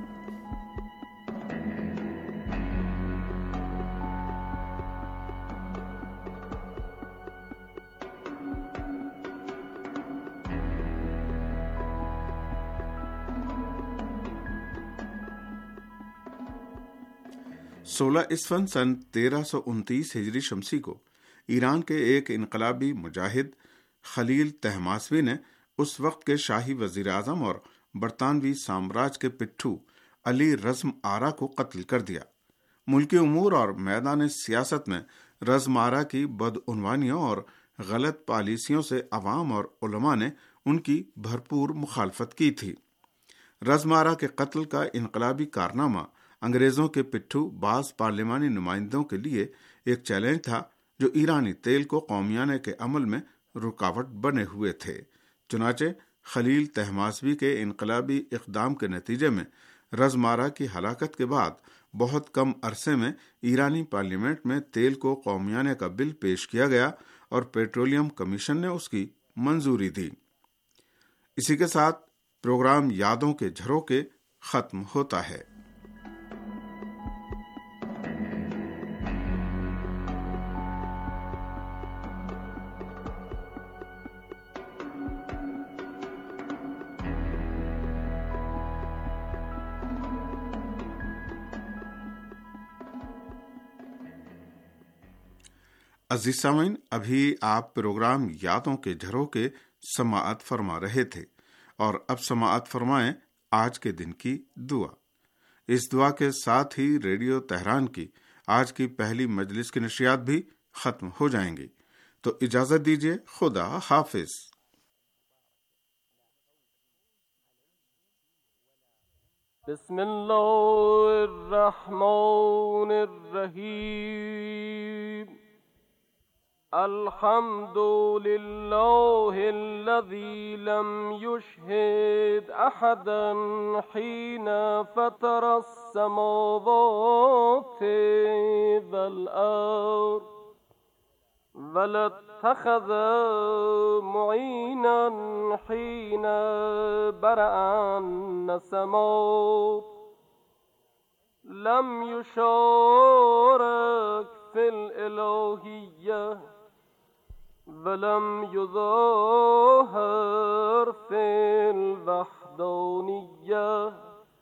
سولہ اسفن سن تیرہ سو انتیس ہجری شمسی کو ایران کے ایک انقلابی مجاہد خلیل طہماسبی نے اس وقت کے شاہی وزیر اعظم اور برطانوی سامراج کے پٹھو علی رزم آرا کو قتل کر دیا۔ ملکی امور اور میدان سیاست میں رزم آرا کی بدعنوانیوں اور غلط پالیسیوں سے عوام اور علماء نے ان کی بھرپور مخالفت کی تھی۔ رزم آرا کے قتل کا انقلابی کارنامہ انگریزوں کے پٹھو بعض پارلیمانی نمائندوں کے لیے ایک چیلنج تھا جو ایرانی تیل کو قومیانے کے عمل میں رکاوٹ بنے ہوئے تھے۔ چنانچہ خلیل طہماسبی کے انقلابی اقدام کے نتیجے میں رزم آرا کی ہلاکت کے بعد بہت کم عرصے میں ایرانی پارلیمنٹ میں تیل کو قومیانے کا بل پیش کیا گیا اور پیٹرولیم کمیشن نے اس کی منظوری دی۔ اسی کے ساتھ پروگرام یادوں کے جھروکے ختم ہوتا ہے۔ عزیز سامعین، ابھی آپ پروگرام یادوں کے جھروکے سماعت فرما رہے تھے اور اب سماعت فرمائیں آج کے دن کی دعا۔ اس دعا کے ساتھ ہی ریڈیو تہران کی آج کی پہلی مجلس کی نشریات بھی ختم ہو جائیں گی، تو اجازت دیجیے۔ خدا حافظ۔ بسم اللہ الرحمن الرحیم۔ الحمد للہ الذی لم یشہد احدا حین فطر السماوات والارض ولا اتخذ معينا حين برأ النسمات لم يشارك في الإلهية ولم يظاهر في الوحدانية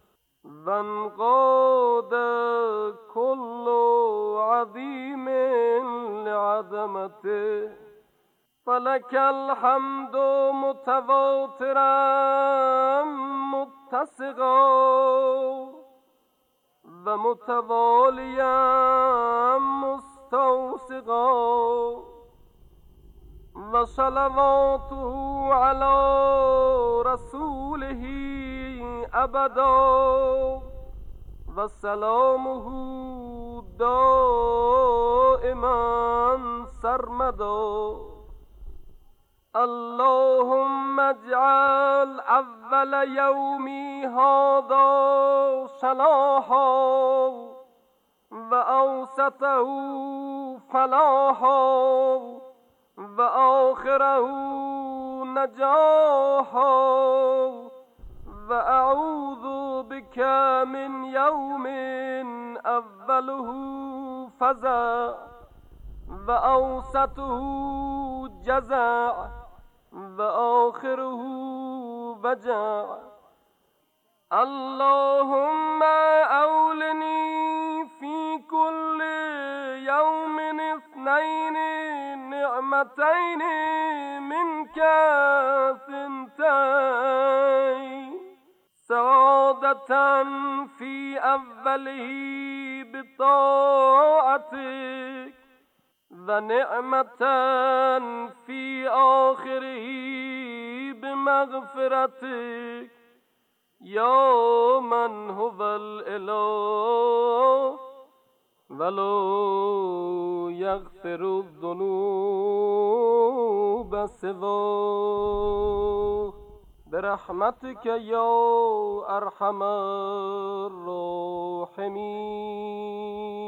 وانقاد كل عظيم لعظمته فلك الحمد متواترا متسقا ومتواليا مستوسقا وصلواته على رسوله أبدا وسلامه دائما سرمدا اللهم اجعل أول يومي هذا صلاحا وأوسطه فلاحا وآخره نجاحا وأعوذ بك من يوم أوله فزع وأوسطه جزع وآخره وجع اللهم أولني في كل يوم اثنين نعمتين منك ثنتين سعادة في أوله بطاعتك ونعمة في آخره بمغفرتك يا من هو الإله ولو يغفر الذنوب سواه برحمتك يا أرحم الراحمين.